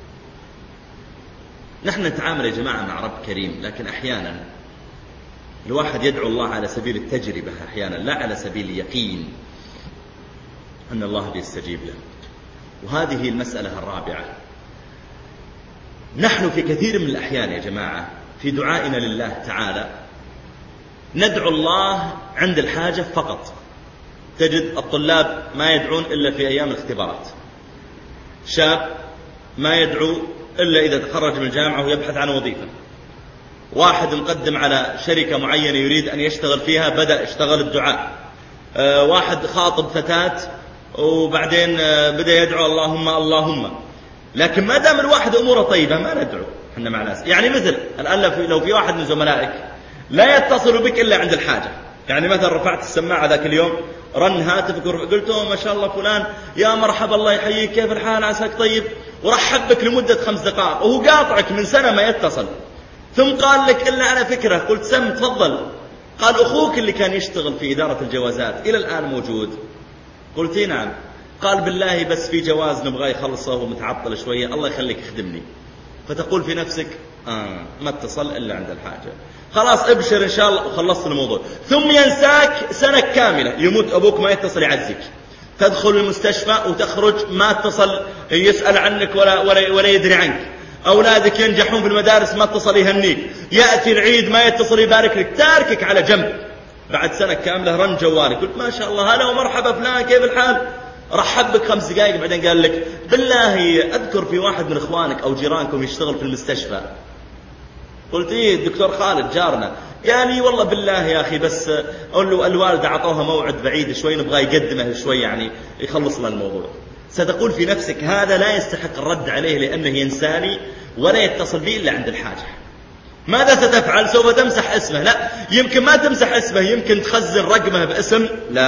S2: نحن نتعامل يا جماعة مع رب كريم، لكن أحيانا الواحد يدعو الله على سبيل التجربة، أحيانا لا على سبيل اليقين أن الله بيستجيب له. وهذه المسألة الرابعة. نحن في كثير من الأحيان يا جماعة في دعائنا لله تعالى ندعو الله عند الحاجة فقط. تجد الطلاب ما يدعون إلا في أيام الاختبارات، شاب ما يدعو إلا إذا تخرج من الجامعة ويبحث عن وظيفة، واحد مقدم على شركة معينة يريد أن يشتغل فيها بدأ اشتغل الدعاء، واحد خاطب فتاة وبعدين بدأ يدعو اللهم اللهم. لكن ما دام الواحد أموره طيبة ما ندعو احنا مع ناس. يعني مثل الآن لو في واحد من زملائك لا يتصل بك إلا عند الحاجة، يعني مثلا رفعت السماعة ذاك اليوم رن هاتفك قلت: ما شاء الله فلان يا مرحبا الله يحييك كيف الحال عساك طيب، ورحب بك لمدة 5 دقائق وهو قاطعك من سنة ما يتصل، ثم قال لك: إلا على فكرة. قلت: سم تفضل. قال: أخوك اللي كان يشتغل في إدارة الجوازات إلى الآن موجود؟ قلت: نعم. قال: بالله بس في جواز نبغى يخلصه ومتعطل شوية، الله يخليك خدمني. فتقول في نفسك: ما اتصل إلا عند الحاجة، خلاص ابشر إن شاء الله وخلصت الموضوع. ثم ينساك سنة كاملة، يموت أبوك ما يتصل يعزك، تدخل المستشفى وتخرج ما اتصل يسأل عنك ولا يدري عنك، أولادك ينجحون في المدارس ما اتصل يهنيك، يأتي العيد ما يتصل يبارك لك، تاركك على جنب. بعد سنة كاملة رن جوالي قلت: ما شاء الله هلا ومرحبا فلان كيف الحال، رحب بك 5 دقائق بعدين قال لك: بالله أذكر في واحد من إخوانك أو جيرانكم يشتغل في المستشفى. قلت: إيه الدكتور خالد جارنا. قال لي: والله بالله يا أخي بس أقول له الوالدة عطوها موعد بعيد شوي نبغى يقدمه شوي يعني يخلص لنا الموضوع. ستقول في نفسك: هذا لا يستحق الرد عليه لأنه ينساني ولا يتصل بي إلا عند الحاجة. ماذا ستفعل؟ سوف تمسح اسمه؟ لا، يمكن ما تمسح اسمه، يمكن تخزن رقمه باسم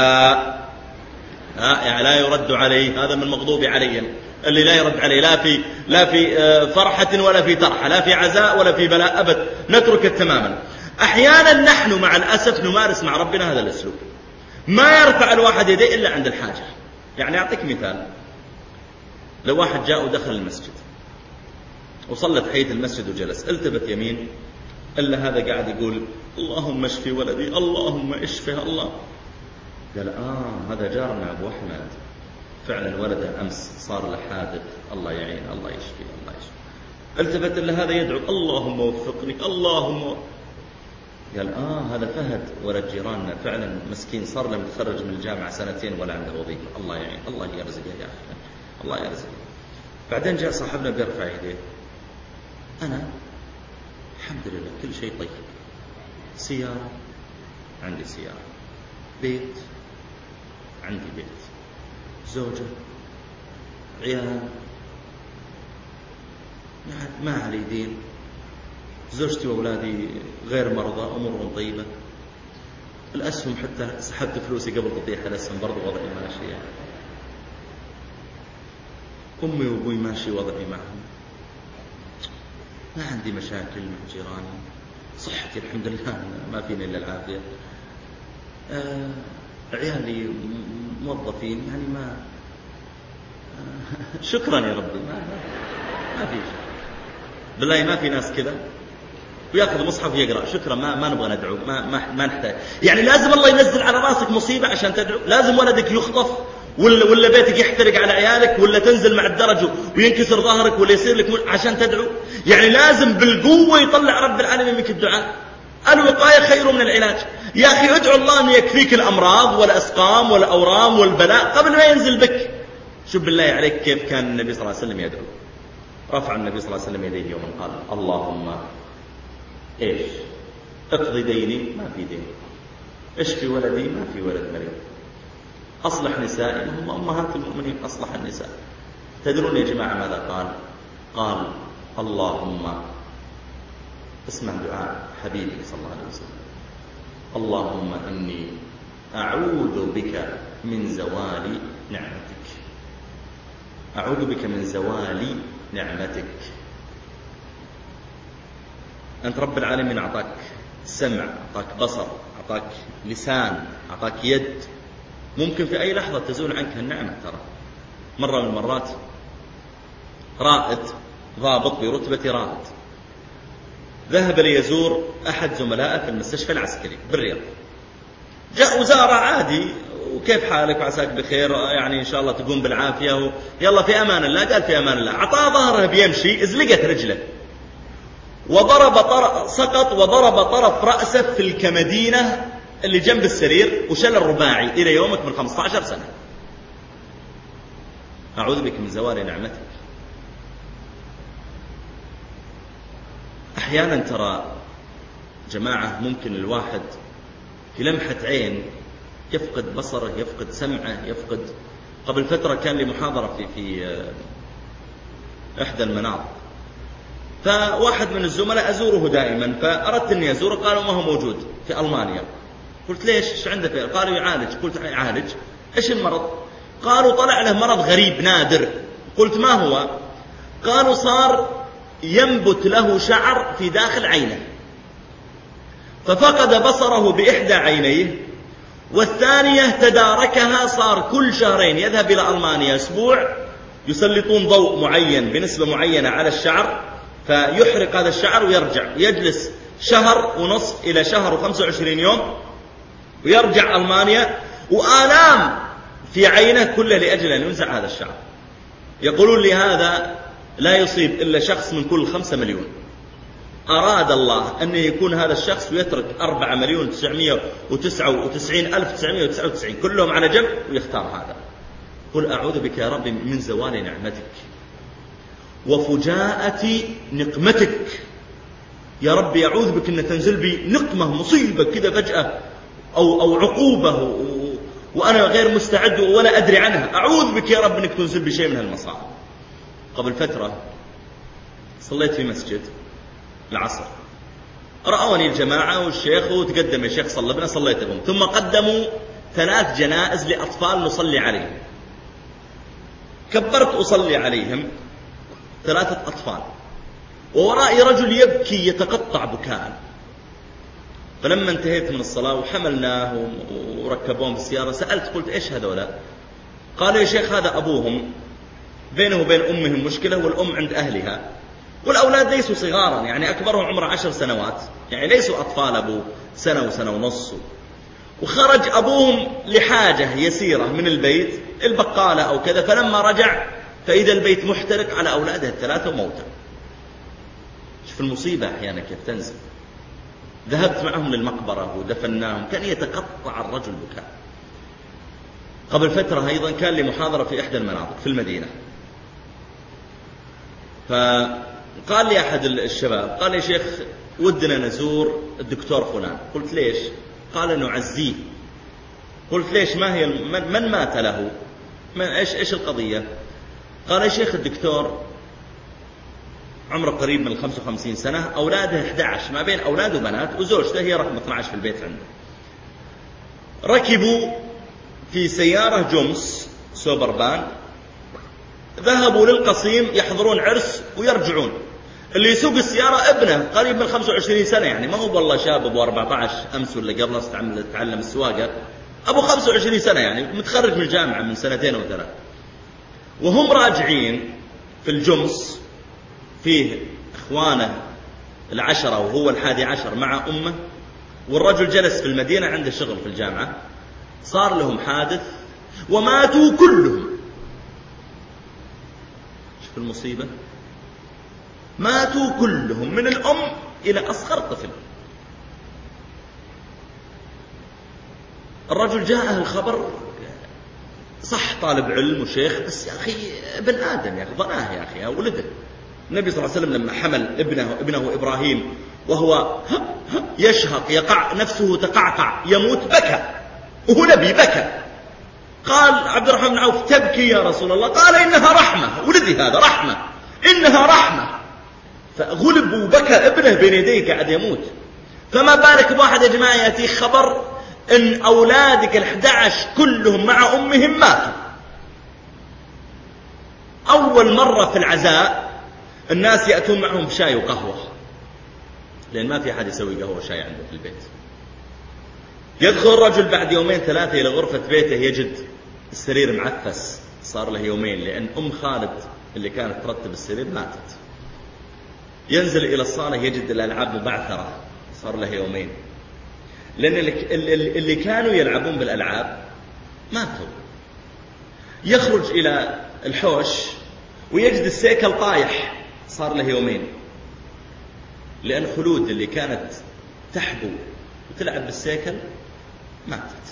S2: يعني لا يرد عليه. هذا من المغضوب عليهم اللي لا يرد عليه لا في فرحة ولا في ترحة، لا في عزاء ولا في بلاء أبد، نتركه تماما. أحيانا نحن مع الأسف نمارس مع ربنا هذا الأسلوب، ما يرفع الواحد يديه إلا عند الحاجة. يعني أعطيك مثال، لو واحد جاء ودخل المسجد وصلى تحية المسجد وجلس، التفت يمين إلا هذا قاعد يقول: اللهم اشفي ولدي، اللهم اشفه الله. قال: هذا جارنا أبو أحمد فعلا ولده أمس صار له حادث، الله يعين الله يشفي الله يشفي. التفت إلا هذا يدعو: اللهم وفقني اللهم. قال: هذا فهد ولد جيراننا فعلا مسكين صار له متخرج من الجامعة 2 ولا عنده وظيفة، الله يعين الله يرزقه يا أخي الله يرزقه. بعدين جاء صاحبنا بيرفع يديه: أنا الحمد لله كل شيء طيب، سيارة عندي سيارة، بيت عندي بيت، زوجة، عيال، ما علي دين، زوجتي وأولادي غير مرضى أمورهم طيبة، الأسهم حتى سحبت فلوسي قبل تطيح الأسهم برضو وضعي ماشي، يعني أمي وأبوي ماشي وضعي معهم، ما عندي مشاكل مع جيراني، صحتي الحمد لله ما فيني إلا العافية، عيالي موظفين، يعني ما شكرا يا ربي، ما في شيء. بالله ما في ناس كذا ويأخذ مصحف يقرأ شكرا، ما نبغى ندعو، ما نحتاج. يعني لازم الله ينزل على راسك مصيبة عشان تدعو؟ لازم ولدك يخطف ولا بيتك يحترق على عيالك، ولا تنزل مع الدرج وينكسر ظهرك، ولا يصير لك عشان تدعو. يعني لازم بالقوة يطلع رب العالمين منك الدعاء. الوقاية خير من العلاج. يا أخي ادعو الله أن يكفيك الأمراض والأسقام والأورام والبلاء قبل ما ينزل بك. شوف بالله عليك كيف كان النبي صلى الله عليه وسلم يدعو. رفع النبي صلى الله عليه وسلم يديه يوم قال اللهم إيش اقضي ديني ما في دين، اشفي ولدي ما في ولد مريض، أصلح نسائي هم أمهات المؤمنين أصلح النساء. تدرون يا جماعة ماذا قال اللهم اسمع دعاء حبيبي صلى الله عليه وسلم اللهم إني أعوذ بك من زوال نعمتك، أعوذ بك من زوال نعمتك. أنت رب العالمين أعطاك سمع، أعطاك بصر، أعطاك لسان، أعطاك يد، ممكن في أي لحظة تزول عنك النعمة. ترى مرة من المرات رائد ضابط برتبة رائد ذهب ليزور أحد زملائه في المستشفى العسكري بالرياض. جاء وزاره عادي، وكيف حالك وعساك بخير، يعني إن شاء الله تقوم بالعافية، يلا في أمان الله. قال في أمان الله. عطاه ظهره بيمشي، ازلقت رجله سقط وضرب طرف رأسه في الكمدينة اللي جنب السرير وشل الرباعي إلى يومك من 15 سنة. أعوذ بك من زوال نعمتك. أحيانا ترى جماعة ممكن الواحد في لمحة عين يفقد بصره، يفقد سمعه، قبل فترة كان لي محاضرة في إحدى المناطق، فواحد من الزملاء أزوره دائما، فأردت أني أزوره، قالوا ما هو موجود في ألمانيا. قلت ليش؟ إيش عنده فيه؟ قالوا يعالج. قلت يعالج؟ إيش المرض؟ قالوا طلع له مرض غريب نادر. قلت ما هو؟ قالوا صار ينبت له شعر في داخل عينه، ففقد بصره بإحدى عينيه، والثانية تداركها، صار كل شهرين يذهب إلى ألمانيا أسبوع، يسلطون ضوء معين بنسبة معينة على الشعر فيحرق هذا الشعر، ويرجع يجلس شهر ونصف إلى شهر و25 يوم، ويرجع ألمانيا، وآلام في عينه كله لأجل أن ينزع هذا الشعر. يقولون لي هذا لا يصيب إلا شخص من كل 5 مليون. أراد الله أن يكون هذا الشخص ويترك 4,999,999 كلهم على جنب ويختار هذا. قل أعوذ بك يا رب من زوال نعمتك وفجاءة نقمتك. يا رب يعوذ بك أن تنزل بي نقمة، مصيبة كذا فجأة، أو عقوبة وأنا غير مستعد ولا أدري عنها. أعوذ بك يا رب أنك تنزل بي شيء من هالمصائب. قبل فترة صليت في مسجد العصر، رأوني الجماعة والشيخ، وتقدم يا شيخ صلى بنا، صليت بهم، ثم قدموا 3 جنائز لأطفال نصلي عليهم. كبرت أصلي عليهم 3 أطفال، وورائي رجل يبكي يتقطع بكاء. فلما انتهيت من الصلاة وحملناه وركبوهم في السيارة، سألت قلت إيش هذولا؟ قالوا يا شيخ هذا أبوهم بينه وبين أمهم مشكلة، والأم عند أهلها، والأولاد ليسوا صغارا، يعني أكبرهم عمره 10 سنوات، يعني ليسوا أطفال أبو سنة وسنة ونص. وخرج أبوهم لحاجة يسيرة من البيت البقالة أو كذا، فلما رجع فإذا البيت محترق على أولاده ال3 وموتى. شوف المصيبة أحيانا كيف تنزل. ذهبت معهم للمقبرة ودفناهم، كان يتقطع الرجل بكاء. قبل فترة أيضا كان لي محاضرة في إحدى المناطق في المدينة، فقال لي أحد الشباب، قال لي شيخ ودنا نزور الدكتور فلان. قلت ليش؟ قال نعزيه. قلت ليش؟ ما هي من مات له؟ إيش القضية؟ قال يا شيخ الدكتور عمره قريب من 55 سنة، أولاده 11، ما بين أولاد وبنات، وزوجته هي رقم 12 في البيت عنده. ركبوا في سيارة جمس سوبربان، ذهبوا للقصيم يحضرون عرس ويرجعون. اللي يسوق السيارة ابنه قريب من 25 سنة، يعني ما هو والله شاب أبو 14 أمس ولا قبل تعلم السواقة، أبو 25 سنة، يعني متخرج من الجامعة من 2 أو 3. وهم راجعين في الجمس فيه إخوانه 10 وهو 11 مع أمه، والرجل جلس في المدينة عنده شغل في الجامعة. صار لهم حادث وماتوا كلهم. شوف المصيبة، ماتوا كلهم من الأم إلى أصغر طفل. الرجل جاءه الخبر، صح طالب علم وشيخ، بس يا أخي ابن آدم، يا أخي ضناه، يا أخي ولده. النبي صلى الله عليه وسلم لما حمل ابنه إبراهيم وهو يشهق، يقع نفسه تقعقع، يموت، بكى، وهو نبي بكى. قال عبد الرحمن بن عوف: تبكي يا رسول الله؟ قال: إنها رحمة، ولدي هذا رحمة، إنها رحمة. فغلب وبكى ابنه بين يديه قاعد يموت. فما بالك بواحد يا جماعة يأتيه خبر إن أولادك 11 كلهم مع أمهم ماتوا. أول مرة في العزاء الناس يأتون معهم بشاي وقهوة، لأن ما في أحد يسوي قهوة شاي عنده في البيت. يدخل الرجل بعد 2-3 إلى غرفة بيته، يجد السرير معفس، صار له 2 لأن أم خالد اللي كانت ترتب السرير ماتت. ينزل إلى الصالة يجد الألعاب مبعثرة، صار له 2 لأن اللي كانوا يلعبون بالألعاب ماتوا. يخرج إلى الحوش ويجد السيكل طايح، صار له 2 لأن خلود اللي كانت تحبو وتلعب بالسيكل ماتت.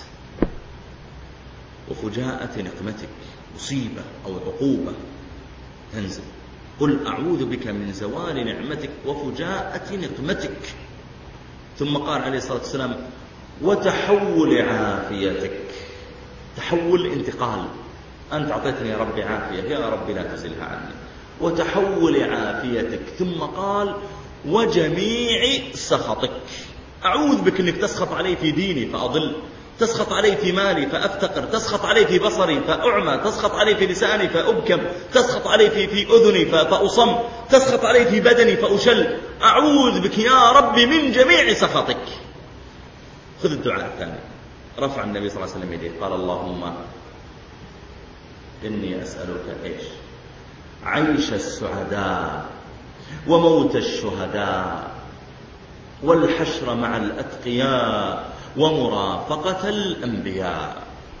S2: وفجاءة نقمتك، مصيبة أو عقوبة تنزل. قل أعوذ بك من زوال نعمتك وفجاءة نقمتك. ثم قال عليه الصلاة والسلام: وتحول عافيتك. تحول انتقال، أنت أعطيتني يا ربي عافية، يا ربي لا تزلها عني. وتحول عافيتك. ثم قال: وجميع سخطك. أعوذ بك أنك تسخط علي في ديني فأضل، تسخط علي في مالي فأفتقر، تسخط علي في بصري فأعمى، تسخط علي في لساني فأبكم، تسخط علي في أذني فأصم، تسخط علي في بدني فأشل. أعوذ بك يا ربي من جميع سخطك. خذ الدعاء الثاني. رفع النبي صلى الله عليه وسلم يديه، قال: اللهم إني أسألك إيش؟ عيش السعداء وموت الشهداء والحشر مع الأتقياء ومرافقة الأنبياء.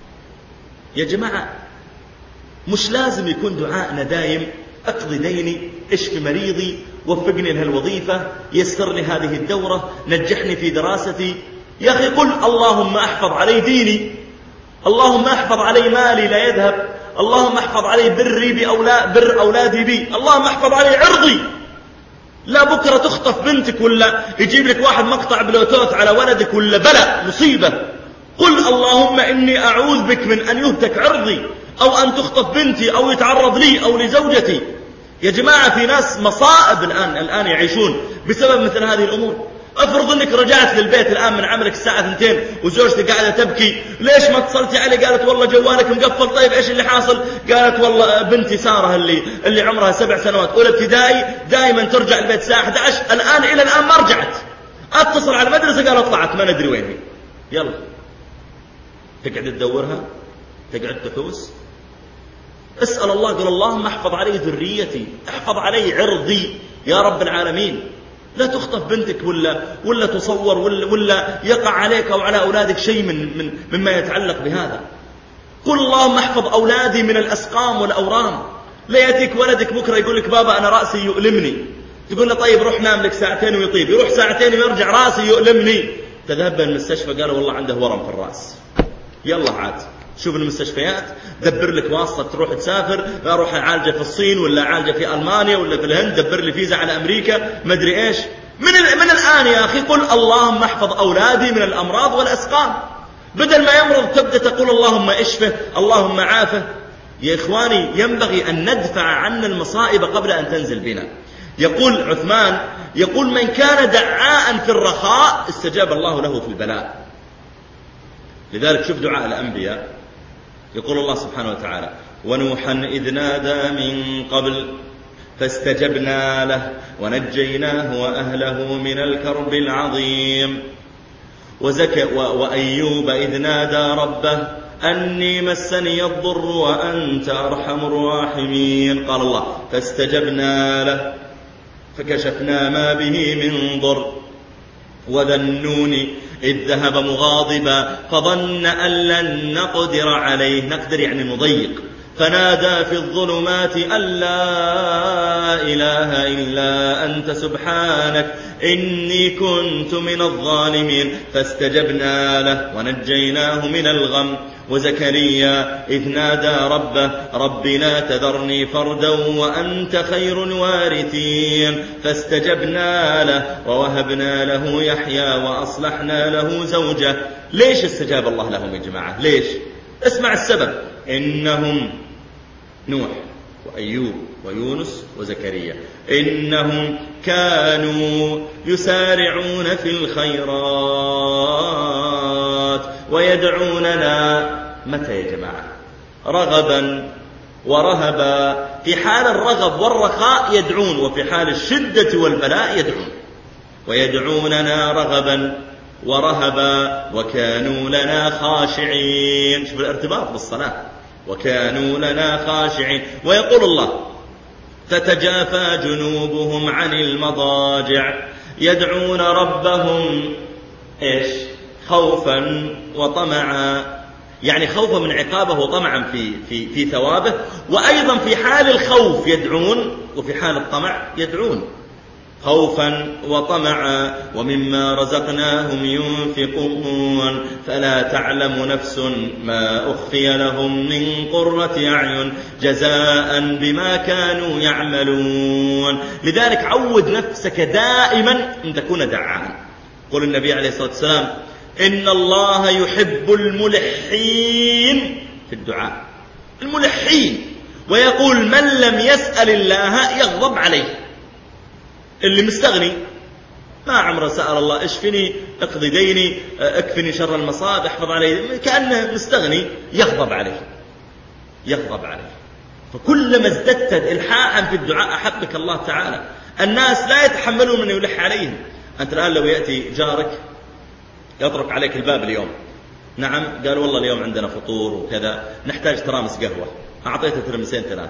S2: يا جماعة مش لازم يكون دعاءنا دايم: أقضي ديني، اشفي مريضي، وفقني لهالوظيفة، يسر لي هذه الدورة، نجحني في دراستي. يا أخي قل: اللهم أحفظ علي ديني، اللهم أحفظ علي مالي لا يذهب، اللهم أحفظ علي بر أولادي بي، اللهم أحفظ علي عرضي. لا بكرة تخطف بنتك، ولا يجيب لك واحد مقطع بلوتوث على ولدك، ولا بلا مصيبة. قل: اللهم إني أعوذ بك من أن يهتك عرضي، أو أن تخطف بنتي، أو يتعرض لي أو لزوجتي. يا جماعة في ناس مصائب الآن يعيشون بسبب مثل هذه الأمور. أفرض أنك رجعت للبيت الآن من عملك الساعة 2 وزوجتك قاعدة تبكي: ليش ما اتصلتي علي؟ قالت: والله جوالك مقفل. طيب إيش اللي حاصل؟ قالت: والله بنتي سارة اللي عمرها 7 سنوات أولى ابتدائي دائما ترجع البيت الساعة 11، إلى الآن ما رجعت. أتصل على المدرسة قالت طلعت ما ندري وين هي. يلا تقعد تدورها، تقعد تحوس. اسأل الله، قل: اللهم احفظ علي ذريتي، احفظ علي عرضي يا رب العالمين. لا تخطف بنتك ولا تصور ولا يقع عليك أو على أولادك شيء مما يتعلق بهذا. قل: اللهم احفظ أولادي من الأسقام والأورام. لا يأتيك ولدك بكرة يقول لك: بابا أنا رأسي يؤلمني. تقول له: طيب روح نام لك 2 ساعة ويطيب. يروح 2 ساعة ويرجع: رأسي يؤلمني. تذهب المستشفى، قالوا والله عنده ورم في الرأس. يلا عاد شوف المستشفيات، دبر لك واسطة تروح تسافر، اروح اعالجه في الصين ولا اعالجه في ألمانيا ولا في الهند، دبر لي فيزا على أمريكا، ما ادري ايش. من الآن يا أخي قل: اللهم احفظ أولادي من الأمراض والأسقام. بدل ما يمرض تبدأ تقول: اللهم اشفه، اللهم عافه. يا إخواني ينبغي أن ندفع عنا المصائب قبل أن تنزل بنا. يقول عثمان، يقول: من كان دعاء في الرخاء استجاب الله له في البلاء. لذلك شوف دعاء الأنبياء، يقول الله سبحانه وتعالى: ونوحا إذ نادى من قبل فاستجبنا له ونجيناه وأهله من الكرب العظيم. وأيوب إذ نادى ربه أني مسني الضر وأنت أرحم الراحمين. قال الله: فاستجبنا له فكشفنا ما به من ضر. وذا النون إذ ذهب مغاضبا فظن أن لن نقدر عليه، نقدر يعني نضيق، فنادى في الظلمات أن لا إله إلا أنت سبحانك إني كنت من الظالمين، فاستجبنا له ونجيناه من الغم. وزكريا إذ نادى ربه رب لا تذرني فردا وأنت خير الوارثين، فاستجبنا له ووهبنا له يحيى وأصلحنا له زوجه. ليش استجاب الله لهم يا جماعة؟ ليش؟ اسمع السبب: إنهم نوح وأيوب ويونس وزكريا إنهم كانوا يسارعون في الخيرات ويدعوننا متى يا جماعة؟ رغبا ورهبا. في حال الرغب والرخاء يدعون، وفي حال الشدة والبلاء يدعون. ويدعوننا رغبا ورهبا وكانوا لنا خاشعين. شوف الارتباط بالصلاة، وكانوا لنا خاشعين. ويقول الله: تتجافى جنوبهم عن المضاجع يدعون ربهم إيش؟ خوفا وطمعا، يعني خوفا من عقابه وطمعا في ثوابه. وأيضا في حال الخوف يدعون، وفي حال الطمع يدعون. خوفا وطمعا ومما رزقناهم ينفقون فلا تعلم نفس ما أخفي لهم من قرة أعين جزاء بما كانوا يعملون. لذلك عود نفسك دائما أن تكون دعاء. قول النبي عليه الصلاة والسلام: إن الله يحب الملحين في الدعاء، الملحين. ويقول: من لم يسأل الله يغضب عليه. اللي مستغني ما عمره سأل الله اشفني، اقضي ديني، اكفني شر المصائب، احفظ علي، كأنه مستغني، يغضب عليه، يغضب عليه. فكلما ازددت إلحاحا في الدعاء أحبك الله تعالى. الناس لا يتحملون من يلح عليهم. أنت الآن لو يأتي جارك يطرق عليك الباب اليوم: نعم، قال والله اليوم عندنا فطور وكذا، نحتاج ترامس قهوة. أعطيته ترمسين 3.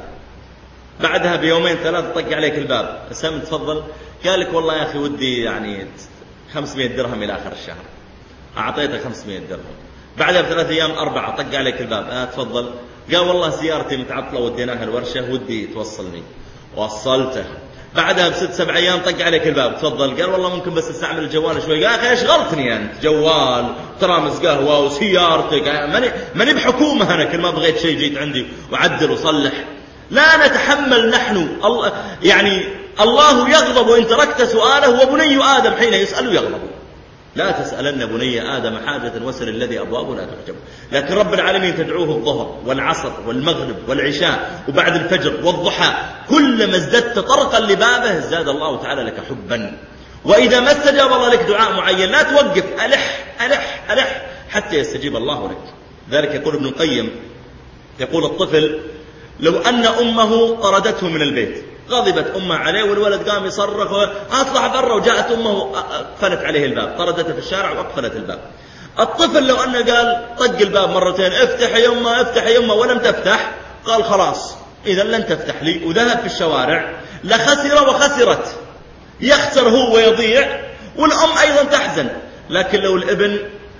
S2: بعدها بيومين 3 طق عليك الباب: سم تفضل. قال لك والله يا أخي ودي يعني 500 درهم إلى آخر الشهر. أعطيته 500 درهم. بعدها ب3 أيام 4 طق عليك الباب: تفضل. قال والله سيارتي متعطلة وديناها الورشة ودي توصلني. وصلته. بعدها ب6-7 أيام طق عليك الباب: تفضل. قال والله ممكن بس استعمل الجوال شوي. قال يا أخي أشغلتني أنت، جوال ترامس قهوة وسيارتك، ماني بحكومة أنا، كل ما بغيت شيء جيت عندي وعدل وصلح. لا نتحمل نحن. يعني الله يغضب إن تركت سؤاله، وبني آدم حين يسأل يغضب. لا تسألن بني آدم حاجة وسل الذي أبوابه لا تحجب. لكن رب العالمين تدعوه الظهر والعصر والمغرب والعشاء وبعد الفجر والضحى. كلما ازددت طرقا لبابه ازداد الله تعالى لك حبا. وإذا ما استجاب الله لك دعاء معين لا توقف، ألح ألح ألح حتى يستجيب الله لك. ذلك يقول ابن القيم، يقول: الطفل لو أن أمه طردته من البيت، غضبت أمه عليه والولد قام يصرخ أطلع برا، وجاءت أمه قفلت عليه الباب، طردته في الشارع وأقفلت الباب. الطفل لو أنه قال طق الباب مرتين: افتح يا أمه افتح يا أمه، ولم تفتح، قال خلاص إذا لن تفتح لي، وذهب في الشوارع، لخسر وخسرت، يخسر هو ويضيع، والأم أيضا تحزن. لكن لو الابن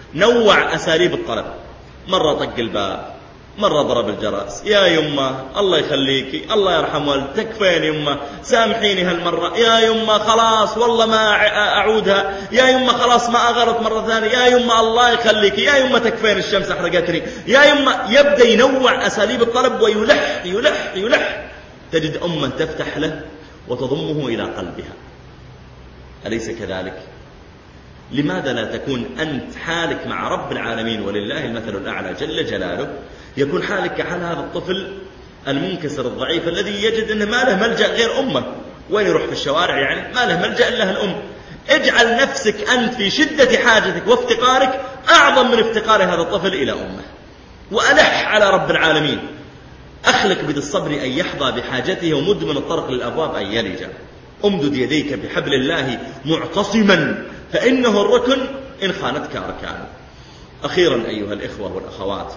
S2: نوع أساليب الطلب، مرة طق الباب، مرة ضرب الجرس: يا يمه الله يخليكي، الله يرحم والدك، فين يمه، سامحيني هالمرة، يا يمه خلاص والله ما أعودها، يا يمه خلاص ما أغرت مرة ثانية، يا يمه الله يخليكي، يا يمه تكفين الشمس أحرقتني، يا يمه. يبدأ ينوع أساليب الطلب ويلح يلح يلح. تجد أمه تفتح له وتضمه إلى قلبها. أليس كذلك؟ لماذا لا تكون أنت حالك مع رب العالمين ولله المثل الأعلى جل جلاله، يكون حالك كحال هذا الطفل المنكسر الضعيف الذي يجد أنه ما له ملجأ غير أمه. وين يروح في الشوارع يعني؟ ما له ملجأ إلا الأم. اجعل نفسك أنت في شدة حاجتك وافتقارك أعظم من افتقار هذا الطفل إلى أمه، وألح على رب العالمين. أخلق بذي الصبر أن يحظى بحاجته، ومد من الطرق للأبواب أن يلج. أمدد يديك بحبل الله معتصما، فإنه الركن إن خانتك أركانه. أخيرا أيها الإخوة والأخوات،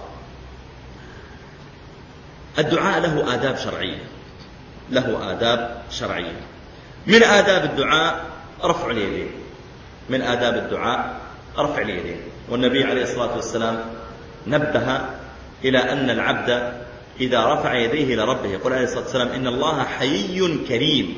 S2: الدعاء له آداب شرعية، له آداب شرعية. من آداب الدعاء رفع اليدين، من آداب الدعاء رفع اليدين. والنبي عليه الصلاة والسلام نبه إلى أن العبد إذا رفع يديه لربه، يقول عليه الصلاة والسلام إن الله حيي كريم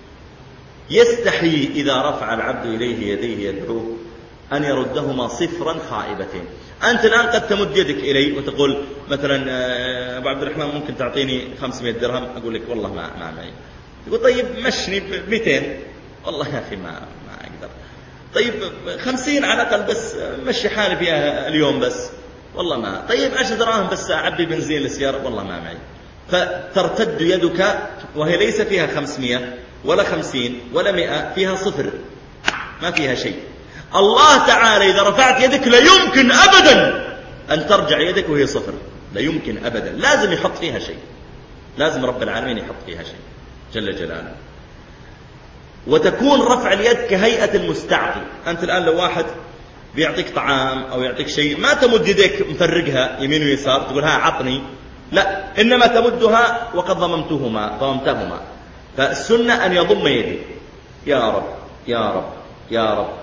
S2: يستحي إذا رفع العبد إليه يديه يدعوه أن يردهما صفرا خائبتين. أنت الآن قد تمد يدك إلي وتقول مثلا أبو عبد الرحمن ممكن تعطيني 500 درهم، أقول لك والله ما معي. تقول طيب مشني ب200، والله يا أخي ما أقدر. طيب 50 على الأقل بس مشي حالي فيها اليوم بس، والله ما. طيب 10 دراهم بس أعبي بنزين للسيارة، والله ما معي. فترتد يدك وهي ليس فيها 500 ولا 50 ولا 100، فيها صفر، ما فيها شيء. الله تعالى إذا رفعت يدك لا يمكن أبدا أن ترجع يدك وهي صفر، لا يمكن أبدا، لازم يحط فيها شيء، لازم رب العالمين يحط فيها شيء جل جلاله. وتكون رفع اليد كهيئة المستعطي. أنت الآن لو واحد بيعطيك طعام أو يعطيك شيء، ما تمد يديك مفرقها يمين ويسار تقول ها عطني، لا، إنما تمدها وقد ضممتهما. فالسنة أن يضم يدي، يا رب يا رب يا رب.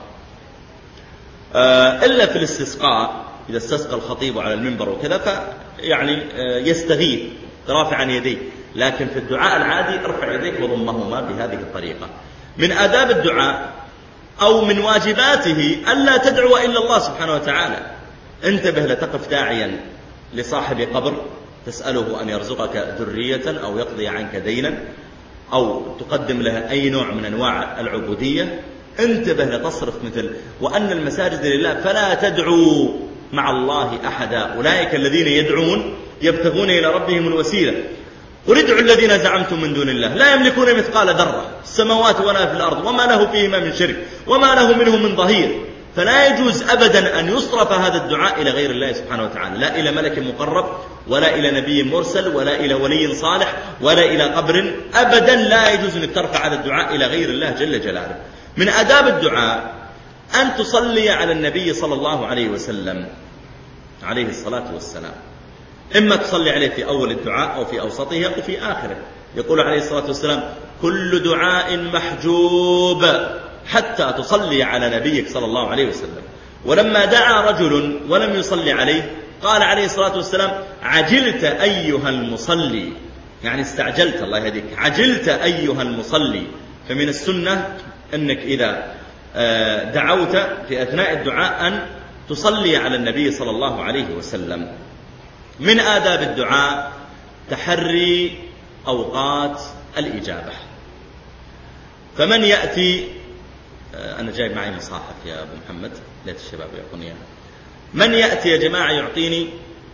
S2: إلا في الاستسقاء، إذا استسقى الخطيب على المنبر وكذا فيعني يستغيث رافعا يديه، لكن في الدعاء العادي ارفع يديك وضمهما بهذه الطريقة. من آداب الدعاء أو من واجباته ألا تدعو إلا الله سبحانه وتعالى. انتبه، لتقف داعيا لصاحب قبر تسأله أن يرزقك ذرية أو يقضي عنك دينا أو تقدم له أي نوع من أنواع العبودية. انتبه لتصرف مثل وأن المساجد لله فلا تدعوا مع الله أحدا، أولئك الذين يدعون يبتغون إلى ربهم الوسيلة. قل ادعوا الذين زعمتم من دون الله لا يملكون مثقال ذرة في السماوات ولا في الأرض وما له فيهما من شرك وما له منهم من ظهير. فلا يجوز أبدا أن يصرف هذا الدعاء إلى غير الله سبحانه وتعالى، لا إلى ملك مقرب ولا إلى نبي مرسل ولا إلى ولي صالح ولا إلى قبر، أبدا لا يجوز أن ترفع هذا الدعاء إلى غير الله جل جلاله. من آداب الدعاء أن تصلي على النبي صلى الله عليه وسلم عليه الصلاة والسلام، إما تصلي عليه في أول الدعاء أو في أوسطه أو في آخره. يقول عليه الصلاة والسلام كل دعاء محجوب حتى تصلي على نبيك صلى الله عليه وسلم. ولما دعا رجل ولم يصلي عليه قال عليه الصلاة والسلام عجلت أيها المصلي، يعني استعجلت، الله يهديك، عجلت أيها المصلي. فمن السنة أنك إذا دعوت في أثناء الدعاء أن تصلي على النبي صلى الله عليه وسلم. من آداب الدعاء تحري أوقات الإجابة. فمن يأتي، أنا جايب معي مصاحف يا أبو محمد، ليت الشباب يعطوني إياها. من يأتي يا جماعة يعطيني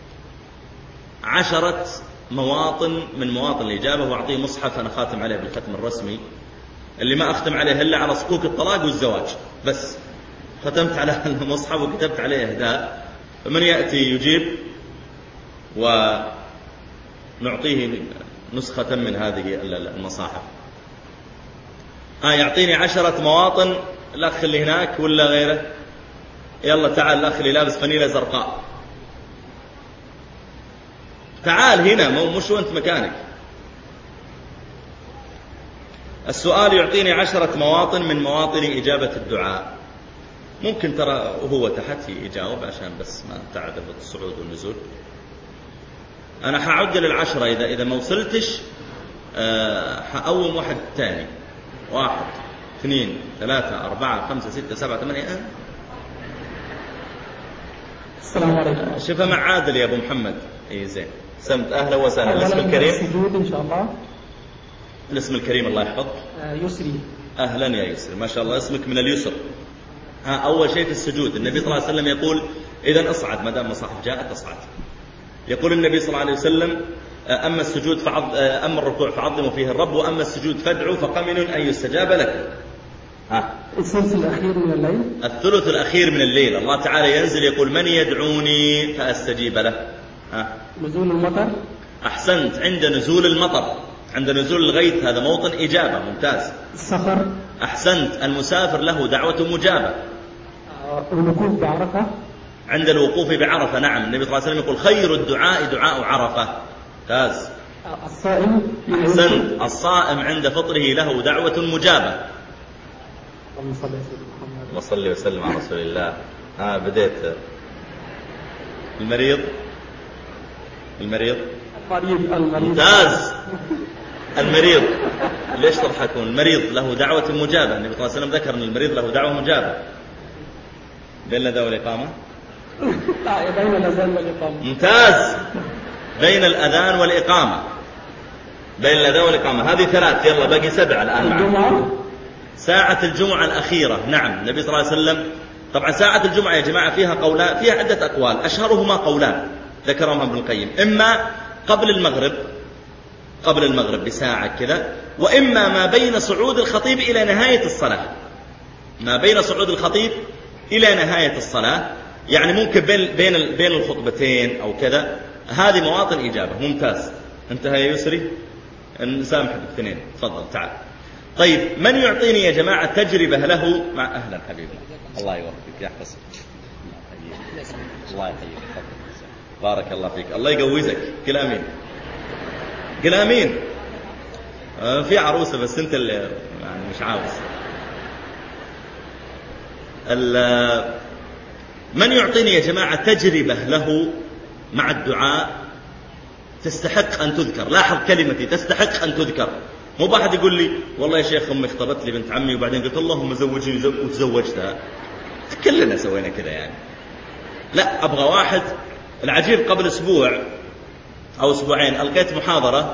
S2: 10 مواطن من مواطن الإجابة، وأعطيه مصحف أنا خاتم عليه بالختم الرسمي، اللي ما أختم عليه إلا على صكوك الطلاق والزواج بس، ختمت على المصحف وكتبت عليه إهداء. فمن يأتي يجيب ونعطيه نسخة من هذه المصاحف. يعطيني 10 مواطن، الأخ اللي هناك ولا غيره؟ يلا تعال الأخ اللي لابس فنيلة زرقاء، تعال هنا، مش وانت مكانك. السؤال يعطيني 10 مواطن من مواطن إجابة الدعاء. ممكن ترى وهو تحت يجاوب عشان بس ما تعرف الصعود والنزول. أنا حعد لل10، إذا ما وصلتش حأوم واحد تاني، 1 2 3 4 5 6 7 8.
S3: السلام عليكم.
S2: شوفها مع عادل يا أبو محمد. إيه زين، سمت، أهلا وسهلا. الاسم الكريم
S3: السجود إن شاء الله.
S2: الاسم الكريم الله يحفظك.
S3: يسري.
S2: أهلا يا يسري، ما شاء الله اسمك من اليسر. أول شيء في السجود النبي صلى الله عليه وسلم يقول إذن أصعد، ما دام مصاحف جاءت أصعد. يقول النبي صلى الله عليه وسلم أما السجود أما الركوع فعظموا فيه الرب، وأما السجود فادعوا فقمن أن يستجاب لكم.
S3: الثلث الأخير من الليل.
S2: الثلث الأخير من الليل الله تعالى ينزل يقول من يدعوني فأستجيب له.
S3: نزول المطر.
S2: أحسنت، عند نزول المطر، عند نزول الغيث، هذا موطن إجابة، ممتاز.
S3: السفر.
S2: أحسنت، المسافر له دعوة مجابة.
S3: الوقوف بعرفة.
S2: عند الوقوف بعرفة، نعم، النبي صلى الله عليه وسلم يقول خير الدعاء دعاء عرفة. ممتاز.
S3: الصائم.
S2: أحسنت، الصائم عند فطره له دعوة مجابة.
S3: اللهم صل وسلم على
S2: وصلي وسلم على رسول الله. بديت. المريض. ممتاز. المريض. ليش تضحكون؟ المريض له دعوة مجابة. النبي صلى الله عليه وسلم ذكر أن المريض له دعوة مجابة. بين الأذان والإقامة.
S3: بين الأذان والإقامة.
S2: ممتاز. بين الأذان والإقامة. بين الأذان والإقامة. هذه 3. يلا باقي 7 الآن.
S3: الجمعة.
S2: ساعة الجمعة الأخيرة. نعم. النبي صلى الله عليه وسلم طبعا ساعة الجمعة يا جماعة فيها قولان، فيها عدة أقوال، أشهرهما قولان ذكرهما ابن القيم، إما قبل المغرب بساعة كذا، وإما ما بين صعود الخطيب إلى نهاية الصلاة. ما بين صعود الخطيب إلى نهاية الصلاة، يعني ممكن بين الخطبتين أو كذا. هذه مواطن إجابة. ممتاز. انتهى يا يسري. نسامح بالاثنين. تفضل تعال. طيب من يعطيني يا جماعة تجربة له مع أهلا حبيبنا. الله يوفقك يحفظك. الله يحييك. بارك الله فيك. الله يقوزك. قل آمين. قل آمين. في عروسة بس أنت اللي يعني مش عاوز. من يعطيني يا جماعة تجربة له مع الدعاء تستحق أن تذكر. لاحظ كلمتي تستحق أن تذكر. مو واحد يقول لي والله يا شيخ أمي اختبت لي بنت عمي وبعدين قلت اللهم زوجني وتزوجتها. كلنا سوينا كذا يعني. لا، أبغى واحد. العجيب قبل أسبوع أو أسبوعين ألقيت محاضرة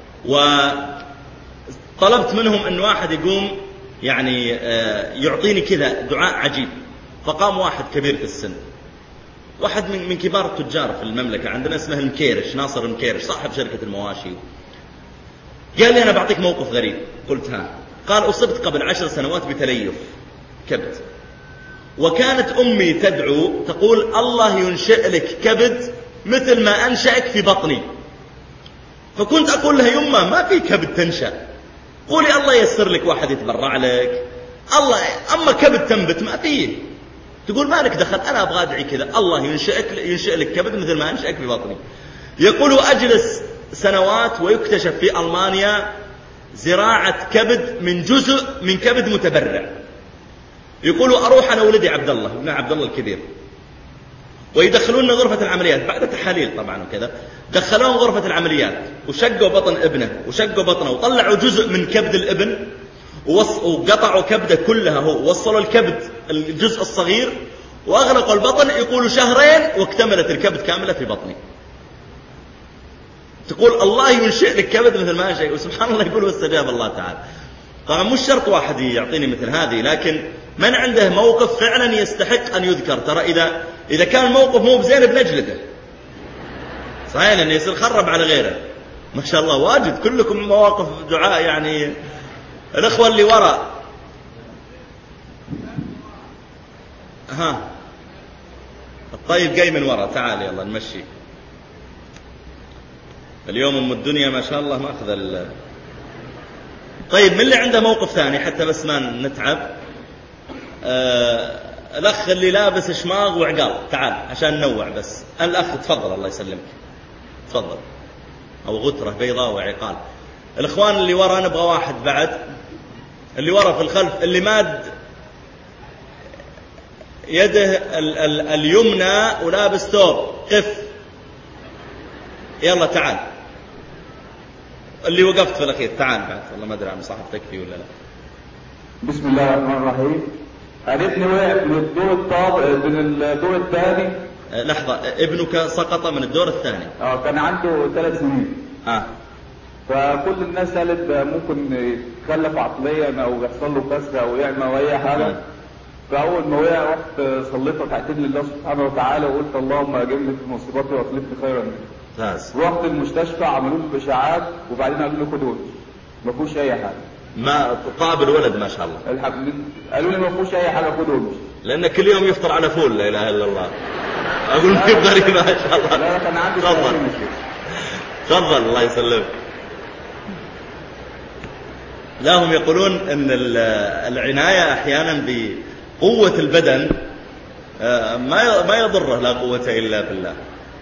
S2: وطلبت منهم أن واحد يقوم يعني يعطيني كذا دعاء عجيب. فقام واحد كبير في السن، واحد من كبار التجار في المملكة عندنا اسمه المكيرش، ناصر المكيرش، صاحب شركة المواشي. قال لي أنا بعطيك موقف غريب. قلت ها. قال أصبت قبل 10 سنوات بتليف كبد، وكانت أمي تدعو تقول الله ينشئ لك كبد مثل ما أنشأك في بطني. فكنت أقول لها يمه ما في كبد تنشأ، قولي الله يسر لك واحد يتبرع لك، الله أما كبد تنبت ما فيه. تقول مالك دخل، أنا أبغى أدعي كذا الله ينشئ لك كبد مثل ما أنشأك في بطني. يقول أجلس سنوات ويكتشف في ألمانيا زراعة كبد من جزء من كبد متبرع. يقولوا أروح أنا ولدي عبد الله، ابن عبد الله الكبير، ويدخلون غرفة العمليات بعد تحاليل طبعا وكذا. دخلون غرفة العمليات وشقوا بطن ابنه وشقوا بطنه وطلعوا جزء من كبد الابن وقطعوا كبده كلها هو، وصلوا الكبد الجزء الصغير وأغلقوا البطن. يقولوا 2 شهرين واكتملت الكبد كاملة في بطني. تقول الله ينشئ لك كبد مثل ما أنشأ، وسبحان الله يقول واستجاب الله تعالى. طبعا مش شرط واحد يعطيني مثل هذه، لكن من عنده موقف فعلا يستحق أن يذكر. ترى إذا كان موقف مو بزين بنجلده صحيح، لأنه يصير خرب على غيره. ما شاء الله واجد كلكم مواقف دعاء يعني. الأخوة اللي وراء الطيب جاي من وراء، تعال يلا نمشي. اليوم أم الدنيا ما شاء الله ماخذ طيب من اللي عنده موقف ثاني حتى بس ما نتعب؟ الأخ اللي لابس شماغ وعقال، تعال عشان ننوع بس. الأخ تفضل الله يسلمك، تفضل. أو غترة بيضاء وعقال. الإخوان اللي وراء نبغى واحد بعد، اللي وراء في الخلف اللي ماد يده اليمنى ولابس ثوب، قف يلا تعال. اللي وقفت في الأخير تعال بعد، والله ما أدري عن صاحب تكفي ولا لا.
S4: بسم الله الرحمن الرحيم. ابني وقع من الدور الثاني.
S2: لحظة، ابنك سقط من الدور الثاني؟
S4: كان عنده 3 سنين. فكل الناس قالت ممكن يتخلف عقليا او يحصل له كسر او يعمى او اي حاجه. فاول ما وقع رحت صليت ركعتين لله سبحانه وتعالى وقلت اللهم اجرني في مصيبتي واخلفني خيرا منها. رحت المستشفى عملوا له اشاعات وبعدين قالوا له خدوه ما فيهوش اي حاجه.
S2: ما طاب الولد ما شاء الله.
S4: قالوا لي ما فيهوش اي حاجه خدوه.
S2: لان كل يوم يفطر على فول، لا اله الا الله. اقول لك غريب ما شاء الله.
S4: لا كان عندي
S2: تفضل الله يسلمك. لا هم يقولون ان العناية احيانا بقوة البدن ما يضره لا قوة الا بالله.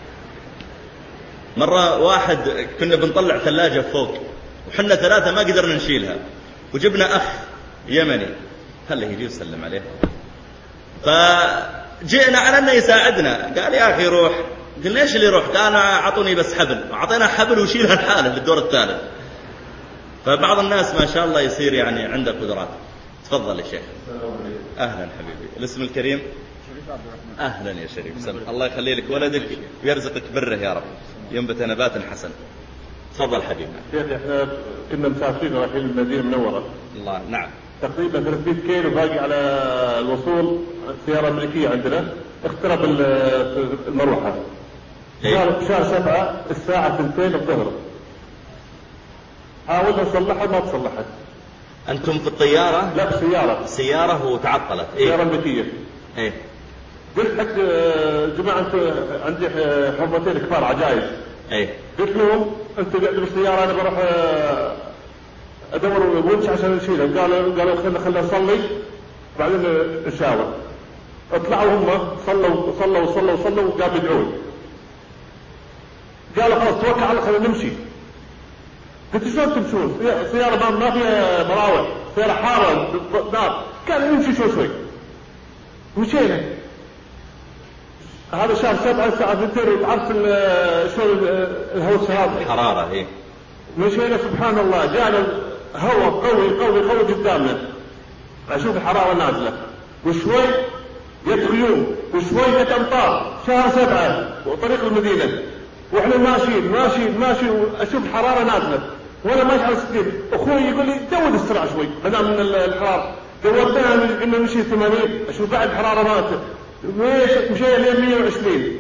S2: مرة واحد كنا بنطلع ثلاجة فوق وحنا 3 ما قدرنا نشيلها، وجبنا اخ يمني، هلا يجي يسلم عليه. جئنا على أنه يساعدنا. قال يا أخي روح. قلنا إيش اللي يروح؟ قال أعطوني بس حبل. أعطينا حبل وشيلها الحالة للدور الثالث. فبعض الناس ما شاء الله يصير يعني عنده قدرات. تفضل يا شيخ. أهلا حبيبي. الاسم الكريم؟ أهلا يا شريف. الله يخلي لك ولدك ويرزقك بره يا رب، ينبت نبات حسن. تفضل حبيبي.
S5: شيخ احنا كنا مسافرين رايحين المدينة المنورة.
S2: الله. نعم. تقريبا
S5: 300 كيلو باقي على الوصول. سيارة أمريكية عندنا اخترب المروحة. شهر 7 الساعة 2 الظهر. حاولنا نصلحها ما تصلحت.
S2: أنتم في الطيارة؟
S5: لا
S2: سيارة وتعطلت.
S5: سيارة أمريكية.
S2: إيه.
S5: قلت حق جماعة أنت عندي حرمتين كبار عجائز.
S2: إيه.
S5: قلت لهم أنت قاعد بالسيارة أنا بروح أدور ونش عشان نشيله. قالوا خلنا نصلي بعدين نشاور. اطلعوا هم صلوا وقاموا يدعون. قالوا خلاص توكل على خلينا نمشي. قلت شلون تمشون؟ سيارة ما فيها مراوح، سيارة حارة نار. قال نمشي شوي. مشينا. هذا شهر 7 الساعة 2 وتعرف شلون الهواء السهاب.
S2: الحرارة. إيه.
S5: مشينا سبحان الله جاءنا هواء قوي قدامنا. أشوف الحرارة نازلة وشوي جت غيوم وشوي جت أمطار. شهر 7 وطريق المدينة وإحنا ماشي وأشوف الحرارة نازلة وأنا ماشي على 60. أخوي يقول لي زود السرعة شوي بدل من الحرارة. دورتها قلنا نمشي 80. أشوف بعد الحرارة ماتت. مشينا لين 120.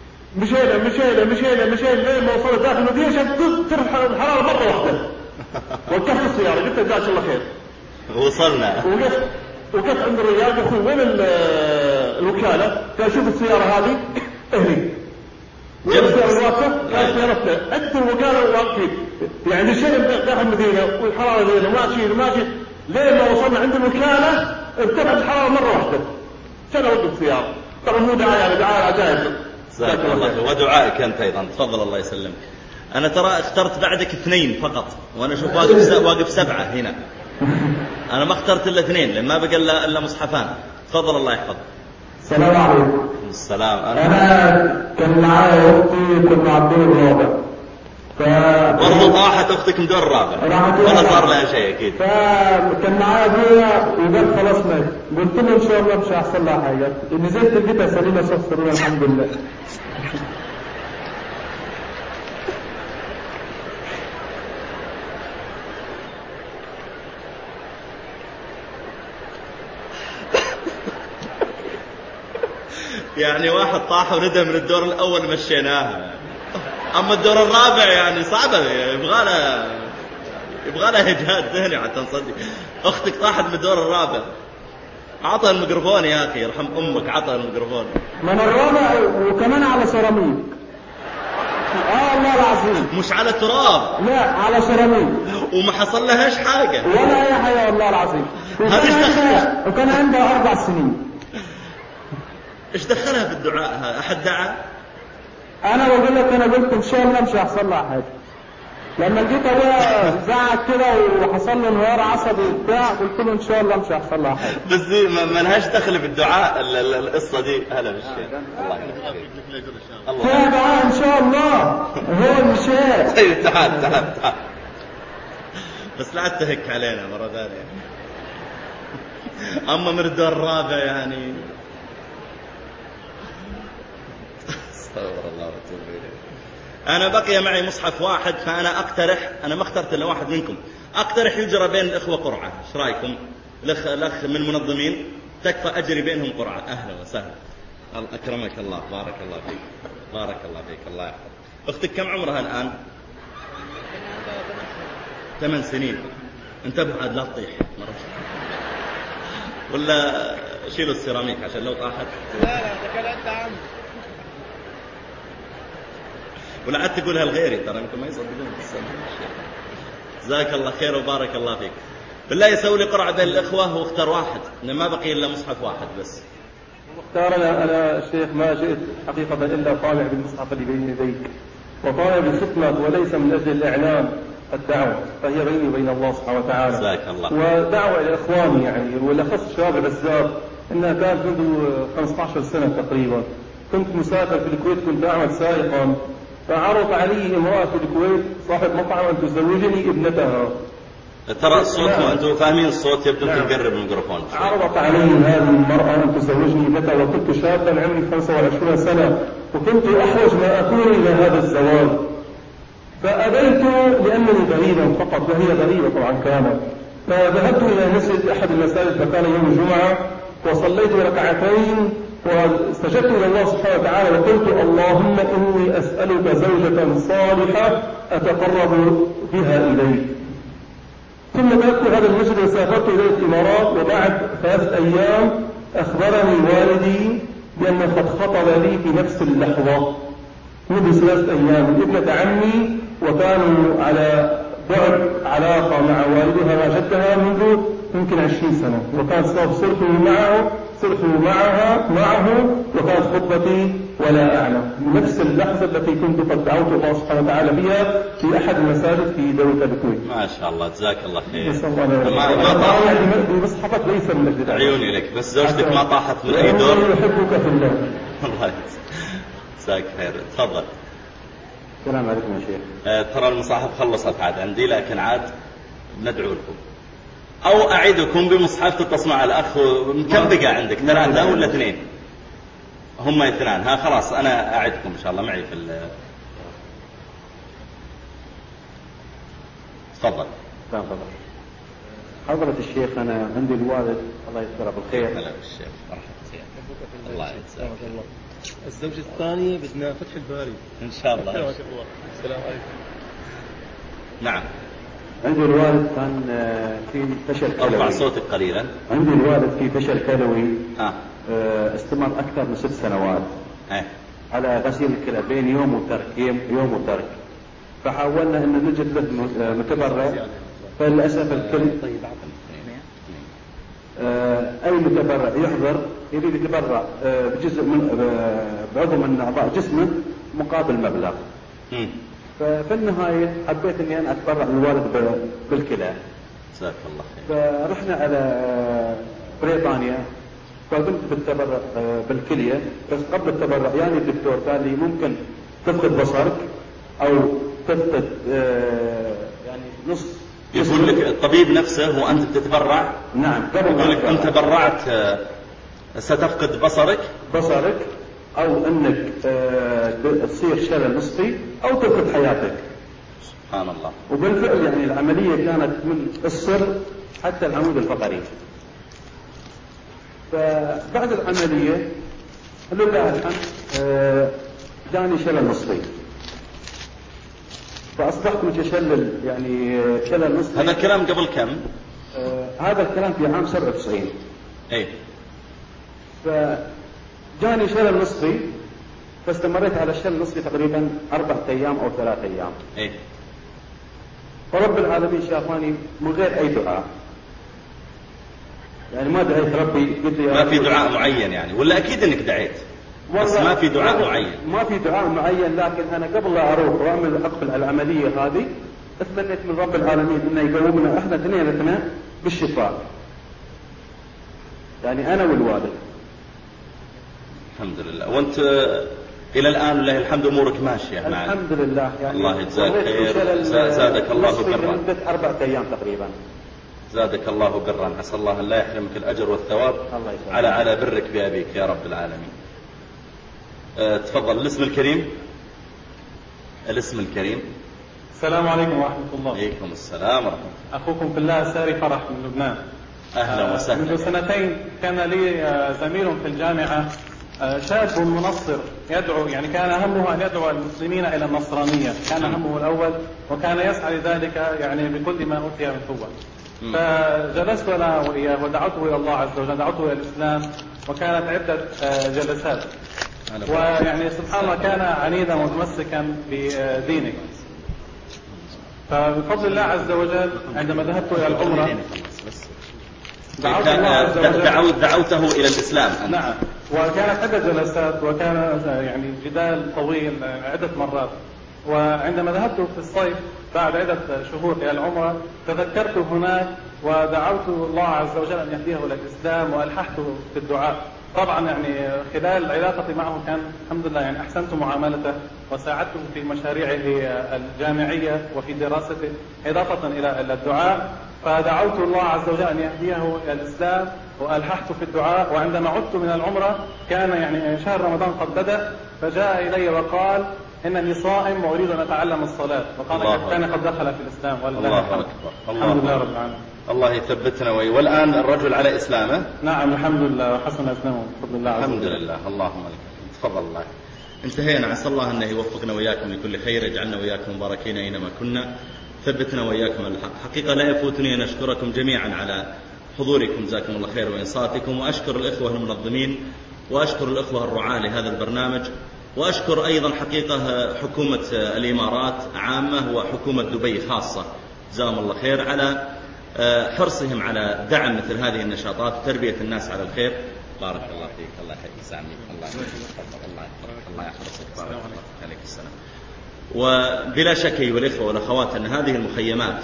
S5: مشينا لين ما وصلنا داخل المدينة شفت ترفع الحرارة مرة واحدة. وقفت السيارة قلت جزاك الله خير.
S2: وصلنا.
S5: وقفت عند الرجال قلت وين الوكالة؟ قال شوف السيارة هذه هني. وين السيارة واقفة؟ قال سيارتنا عند الوكالة واقفين. يعني مشينا داخل المدينة والحرارة لين ماشي لين ما وصلنا عند الوكالة ارتفعت الحرارة مرة واحدة. سنة وقف السيارة. طبعا مو دعاية عجائب.
S2: جزاك الله ودعائك أنت أيضا. تفضل الله يسلمك. أنا ترى اخترت بعدك 2 فقط وأنا أشوف واقف 7 هنا. أنا ما اخترت إلا 2 لأن ما بقى إلا مصحفان. تفضل الله يحفظ.
S6: السلام عليكم.
S2: السلام.
S6: أنا كان معايا أختي كنا على الدور الرابع.
S2: برضو طاحت أختك من الدور الرابع ولا صار لها شيء أكيد.
S6: فكان معايا أبويا وقال خلاص مات. قلت له إن شاء الله مش هيحصل لها حاجة. نزلت لقيتها سليمة صفر الحمد لله.
S2: يعني واحد طاح وندى من الدور الأول مشيناها. أما الدور الرابع يعني صعبة يبغى لها إجهاد ذهني حتى نصدق. أختك طاحت من الدور الرابع. عطها الميكروفون يا أخي يرحم أمك. عطها الميكروفون
S6: من الرابع وكمان على سيراميك. الله العظيم.
S2: مش على تراب.
S6: لا على سيراميك.
S2: وما حصل لهاش حاجة
S6: ولا أي حاجة والله العظيم. وكان عندها 4 سنين.
S2: إيش دخلها في الدعاء؟ أحد دعا؟
S6: أنا بقول لك أنا قلت إن شاء الله مش هيحصل لها حاجة. لما جيت أبويا زعق كده وحصل له انهيار عصبي وبتاع قلت له إن شاء الله مش هيحصل لها حاجة.
S2: بس دي ما لهاش دخل بالدعاء القصة دي. هلا بالشيء. الله يخليك.
S6: فيها دعاء إن شاء الله. هو المشاهد.
S2: طيب تعال. بس لا تهك علينا مرة ثانية. أما من الدور الرابع يعني استغفر الله واتوب إليه. أنا بقي معي مصحف واحد فأنا أقترح. أنا ما اخترت إلا واحد منكم. أقترح يجرى بين الإخوة قرعة. إيش رأيكم؟ الأخ من المنظمين تكفى أجري بينهم قرعة. أهلا وسهلا. أكرمك الله. بارك الله فيك. الله يحفظ. أختك كم عمرها الآن؟ 8 سنين. انتبه عاد لا تطيح مرة. ولا شيلوا السيراميك عشان لو طاحت.
S3: لا ده كلام انت عم.
S2: ولا عاد تقولها لغيري ترى يمكن ما يصدقون. جزاك الله خير وبارك الله فيك. بالله يسوي لي قرعة بين الإخوة واختار واحد. ما بقي إلا مصحف واحد بس.
S5: مختار أنا الشيخ ما جئت حقيقة إلا طالع بالمصحف اللي بين يديك وطالع بالخدمة وليس من أجل الإعلام. الدعوة فهي بيني وبين الله سبحانه وتعالى.
S2: جزاك الله.
S5: ودعوة إلى إخواني يعني والأخص شباب العزاب
S7: إنها كانت منذ 15 سنة تقريبا. كنت مسافر في الكويت، كنت أعمل سائقا، فعرض علي امرأة في الكويت صاحب مطعم أن تزوجني ابنتها.
S2: ترى الصوت أنتم فاهمين الصوت، يبدو تقرب الميكروفون.
S7: عرضت علي هذه المرأة أن تزوجني ابنتها، وكنت شابا عمري 25 سنة، وكنت أحوج ما أكون إلى هذا الزواج، فأبيت لأنني غريبا فقط، وهي غريبة طبعا كانت. فذهبت إلى مسجد أحد المساجد، فكان يوم الجمعة، وصليت ركعتين واستجبت إلى الله سبحانه وتعالى وقلت: اللهم إني أسألك زوجة صالحة أتقرب بها إليك. ثم تركت هذا المسجد وسافرت إلى الإمارات، وبعد 3 أيام أخبرني والدي بأنه قد خطب لي في نفس اللحظة منذ 3 أيام ابنة عمي، وكانوا على بعد علاقة مع والدها وجدها منذ يمكن 20 سنة، وكان صرت معه وكانت خطبتي ولا أعلم نفس اللحظة التي كنت قد دعوت الله سبحانه وتعالى فيها في أحد المساجد في دولة الكويت.
S2: ما شاء الله، جزاك الله خير.
S7: ما طاحت بمصحفك ليس من أجل
S2: عيوني لك، بس زوجتك ما طاحت من أي دور.
S7: يحبك في الله.
S2: الله جزاك خير. تفضل.
S8: السلام عليكم يا شيخ.
S2: ترى المصاحف خلصت عاد عندي، لكن عاد ندعو لكم أو أعدكم بمصحف تتصل مع الأخ. كم بقى عندك؟ 3 ولا 2؟ هم 2. ها خلاص أنا أعدكم إن شاء الله معي في تفضل.
S8: حضرة الشيخ، أنا عندي الوالد الله يذكره بالخير.
S2: هلا بالشيخ، مرحبا. الله يجزاك.
S3: الزوجة الثانية بدنا فتح الباري
S2: إن شاء الله.
S3: السلام عليكم.
S2: نعم.
S8: عندي الوالد كان في فشل كلوي.
S2: ارفع صوتك قليلا.
S8: عندي الوالد في فشل كلوي استمر أكثر من 6 سنوات على غسيل الكلى بين يوم وترك. فحاولنا أن نجد له متبرع، فللأسف الكل أي متبرع يحضر يريد يتبرع بجزء بعضو من أعضاء جسمه مقابل مبلغ. ففي النهاية حبيت أني أنا أتبرع للوالد بالكلى.
S2: جزاك الله خير.
S8: فرحنا على بريطانيا، فقمت بالتبرع بالكلية، بس قبل التبرع يعني الدكتور قال لي ممكن تفقد بصرك أو تفقد يعني نص.
S2: يقول لك الطبيب نفسه وأنت بتتبرع؟
S8: نعم.
S2: يقول لك أنت تبرعت ستفقد بصرك أو أنك تصير شلل نصفي أو تفقد حياتك. سبحان الله.
S8: وبالفعل يعني العملية كانت من الصدر حتى العمود الفقري. فبعد العملية لله الحمد جاني شلل نصفي، فأصبحت متشلل يعني شلل نصفي.
S2: هذا الكلام قبل كم؟
S8: هذا الكلام في عام 97.
S2: ايه.
S8: فجاني شلل نصفي، فاستمريت على الشلل النصفي تقريبا 4 أيام أو 3 أيام.
S2: ايه.
S8: ورب العالمين شافاني من غير أي دعاء، يعني ما دعيت ربي قلت
S2: ما في دعاء معين يعني، ولا أكيد أنك دعيت بس ما في دعاء معين؟
S8: ما في دعاء معين، لكن أنا قبل لا أروح وأقبل العملية هذه أتمنيت من رب العالمين أنه يقومنا إحنا 2 بالشفاء، يعني أنا والوالد.
S2: الحمد لله. وأنت إلى الآن لله الحمد أمورك ماشية معك؟
S8: الحمد لله. يعني
S2: الله يجزاك خير. زادك الله برا.
S8: لمدة 4 أيام تقريبا.
S2: زادك الله برا. عسى الله أن لا يحرمك الأجر والثواب على برك بأبيك يا رب العالمين. تفضل. الاسم الكريم.
S9: السلام عليكم ورحمة الله.
S2: عليكم السلام ورحمة الله.
S9: أخوكم في الله ساري فرح من لبنان.
S2: أهلا وسهلا.
S9: منذ 2 كان لي زميل في الجامعة شاب منصر يدعو، يعني كان همه أن يدعو المسلمين إلى النصرانية، كان همه الأول وكان يسعى لذلك يعني بكل ما أوتي من قوة. فجلست أنا وإياه ودعوته إلى الله عز وجل، دعوته إلى الإسلام، وكانت عدة جلسات. ويعني سبحان الله كان عنيدا متمسكا بدينه. فبفضل الله عز وجل عندما ذهبت إلى العمرة
S2: دعوته إلى الإسلام أنت.
S9: نعم. وكانت عدة جلسات وكان يعني جدال طويل عدة مرات. وعندما ذهبت في الصيف بعد عدة شهور إلى العمرة تذكرت هناك ودعوت الله عز وجل أن يهديه إلى الإسلام وألححته في الدعاء. طبعا يعني خلال علاقتي معه كان الحمد لله يعني أحسنت معاملته وساعدته في مشاريعه الجامعية وفي دراسته إضافة إلى الدعاء، فدعوت الله عز وجل أن يهديه إلى الإسلام وألححت في الدعاء. وعندما عدت من العمرة كان يعني شهر رمضان قد بدأ، فجاء إلي وقال إنني صائم وأريد أن أتعلم الصلاة، وقال كان قد دخل في الإسلام.
S2: الله أكبر.
S9: الحمد لله رب العالمين.
S2: الله يثبتنا والآن الرجل على إسلامه.
S9: نعم الحمد لله وحسن إسلامه بفضل الله عز وجل.
S2: الحمد لله. اللهم لك. تفضل الله. انتهينا. عسى الله أنه يوفقنا وإياكم لكل خير، يجعلنا وإياكم مباركين أينما كنا، ثبتنا وإياكم على الحق. حقيقة لا يفوتني أن أشكركم جميعا على حضوركم، جزاكم الله خير، وإنصاتكم، وأشكر الإخوة المنظمين، وأشكر الإخوة الرعاة لهذا البرنامج، وأشكر أيضا حقيقة حكومة الإمارات عامة وحكومة دبي خاصة، جزاهم الله خير على حرصهم على دعم مثل هذه النشاطات وتربية الناس على الخير. بارك الله فيك. الله يحييك سامي. الله يحفظك. بارك الله عليك السلام. وبلا شك أيها الإخوة والأخوات أن هذه المخيمات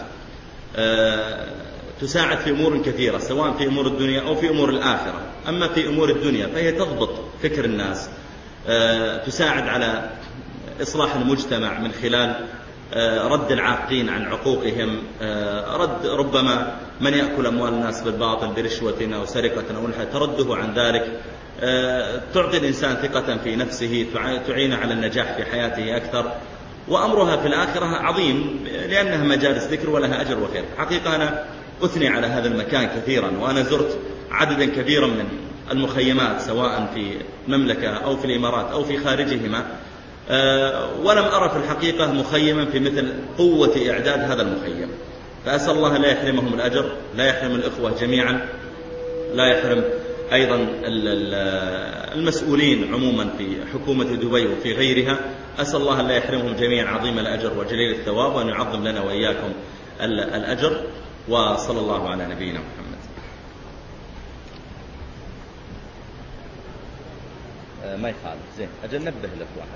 S2: تساعد في أمور كثيرة، سواء في أمور الدنيا أو في أمور الآخرة. أما في أمور الدنيا فهي تضبط فكر الناس، تساعد على إصلاح المجتمع من خلال رد العاقين عن عقوقهم، رد ربما من يأكل أموال الناس بالباطل برشوة أو سرقة أو نحو، ترده عن ذلك، تعطي الإنسان ثقة في نفسه، تعين على النجاح في حياته أكثر، وأمرها في الآخرة عظيم لأنها مجالس ذكر ولها أجر وخير. حقيقة أنا أثني على هذا المكان كثيرا، وأنا زرت عددا كبيرا من المخيمات سواء في المملكة أو في الإمارات أو في خارجهما، ولم أرى في الحقيقة مخيما في مثل قوة إعداد هذا المخيم. فأسأل الله لا يحرمهم الأجر، لا يحرم الإخوة جميعا، لا يحرم أيضا المسؤولين عموما في حكومة دبي وفي غيرها. أسأل الله لا يحرمهم جميعا عظيم الأجر وجليل الثواب، وأن يعظم لنا وإياكم الأجر. وصلى الله على نبينا محمد. ما يخالف. زين أجل نبه لك واحد.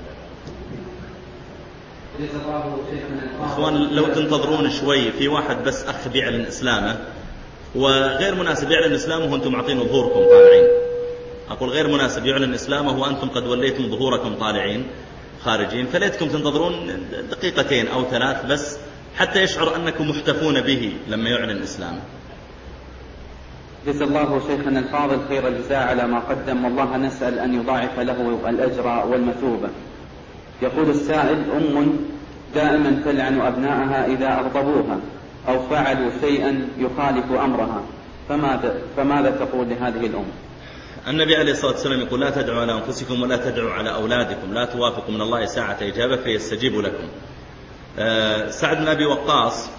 S2: إخوان لو تنتظرون شوي، في واحد بس أخ بيعلن إسلامه، وغير مناسب يعلن إسلامه وأنتم معطين ظهوركم طالعين. أقول غير مناسب يعلن إسلامه وأنتم قد وليتم ظهوركم طالعين خارجين، فليتكم تنتظرون دقيقتين أو 3 بس حتى يشعر أنكم محتفون به لما يعلن إسلامه.
S1: جزا الله شيخنا الفاضل خير الجزاء على ما قدم، والله نسأل أن يضاعف له الأجر والمثوبة. يقول السائل: أم دائما تلعن أبنائها إذا أغضبوها أو فعلوا شيئا يخالف أمرها، فماذا تقول لهذه الأم؟
S2: النبي عليه الصلاة والسلام يقول: لا تدعوا على أنفسكم ولا تدعوا على أولادكم، لا توافقوا من الله ساعة إجابة فيستجيب لكم. سعد بن أبي وقاص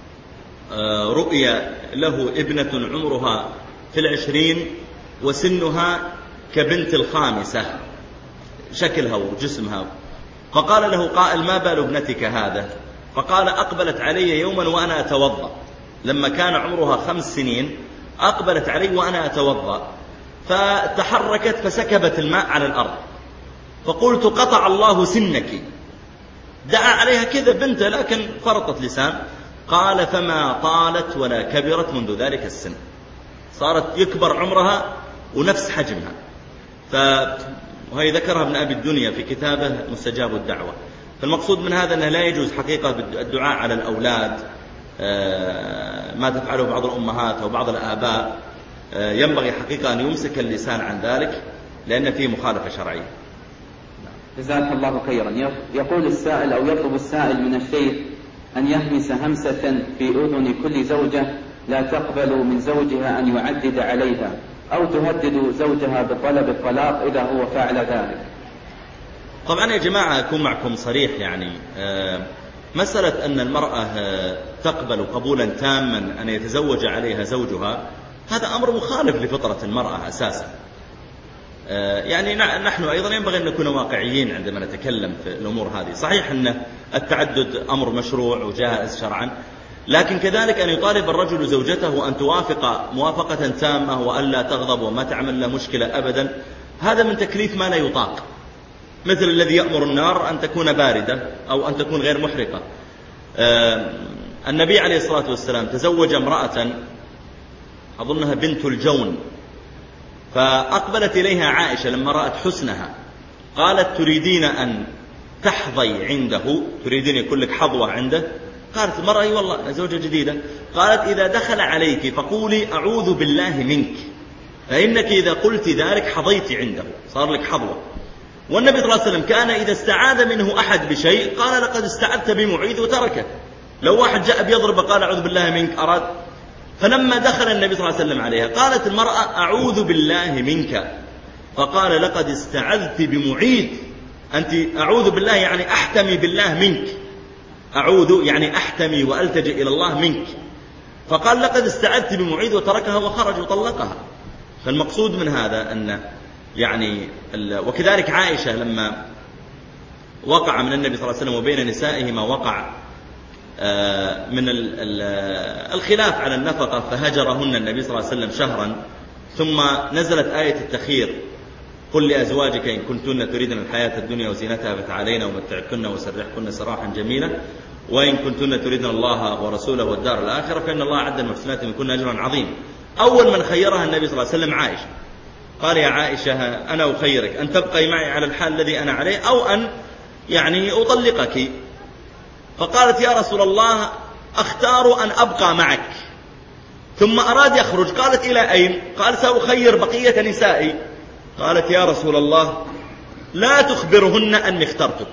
S2: رؤيا له ابنة عمرها في 20 وسنها كبنت 5 شكلها وجسمها، فقال له قائل: ما بال ابنتك هذا؟ فقال: أقبلت علي يوما وأنا أتوضأ، لما كان عمرها 5 سنين أقبلت علي وأنا أتوضأ، فتحركت فسكبت الماء على الأرض، فقلت: قطع الله سنك. دعا عليها كذا بنته لكن فرطت لسان. قال: فما طالت ولا كبرت منذ ذلك السن، صارت يكبر عمرها ونفس حجمها. وهي ذكرها ابن أبي الدنيا في كتابه مستجاب الدعوة. فالمقصود من هذا أنه لا يجوز حقيقة الدعاء على الأولاد، ما تفعله بعض الأمهات أو بعض الآباء، ينبغي حقيقة أن يمسك اللسان عن ذلك لأن فيه مخالفة شرعية.
S1: جزاك الله خيرا. يقول السائل أو يطلب السائل من الشيخ أن يهمس همسة في أذن كل زوجة لا تقبل من زوجها أن يعدد عليها، أو تهدد زوجها بطلب الطلاق إذا هو فعل ذلك.
S2: طبعا يا جماعة أكون معكم صريح، يعني مسألة أن المرأة تقبل قبولا تاما أن يتزوج عليها زوجها، هذا أمر مخالف لفطرة المرأة أساسا. يعني نحن أيضا ينبغي أن نكون واقعيين عندما نتكلم في الأمور هذه. صحيح أن التعدد أمر مشروع وجائز شرعا، لكن كذلك أن يطالب الرجل زوجته أن توافق موافقة تامة وأن لا تغضب وما تعمل له مشكلة أبدا، هذا من تكليف ما لا يطاق، مثل الذي يأمر النار أن تكون باردة أو أن تكون غير محرقة. النبي عليه الصلاة والسلام تزوج امرأة أظنها بنت الجون، فأقبلت إليها عائشة لما رأت حسنها قالت: تريدين أن تحظي عنده؟ تريدين يكون لك حظوة عنده؟ قالت المرأة: أي والله زوجة جديدة. قالت: إذا دخل عليك فقولي: أعوذ بالله منك، فإنك إذا قلت ذلك حظيت عنده، صار لك حظوة. والنبي صلى الله عليه وسلم كان إذا استعاذ منه أحد بشيء قال: لقد استعذت بمعيذ، وتركه. لو واحد جاء بيضربه قال: أعوذ بالله منك، أراد. فلما دخل النبي صلى الله عليه وسلم عليها قالت المرأة: أعوذ بالله منك، فقال: لقد استعذت بمعيذ. أنت أعوذ بالله يعني أحتمي بالله منك، أعوذ يعني أحتمي وألتجئ إلى الله منك. فقال: لقد استعذت بمعيذ، وتركها وخرج وطلقها. فالمقصود من هذا أن يعني وكذلك عائشة لما وقع من النبي صلى الله عليه وسلم وبين نسائه ما وقع من الخلاف على النفقة، فهجرهن النبي صلى الله عليه وسلم شهرا، ثم نزلت آية التخيير: قل لأزواجك إن كنتن تريدن الحياة الدنيا وزينتها فتعالين ومتعكن وسرحكن سراحا جميلا، وإن كنتن تريدن الله ورسوله والدار الآخرة فإن الله أعد المحسنات منكن أجرا عظيما. أول من خيرها النبي صلى الله عليه وسلم عائشة، قال: يا عائشة أنا أخيرك أن تبقي معي على الحال الذي أنا عليه، أو أن يعني أطلقك. فقالت: يا رسول الله أختار أن أبقى معك. ثم أراد يخرج، قالت: إلى أين؟ قال: سأخير بقية نسائي. قالت: يا رسول الله لا تخبرهن أني اخترتك.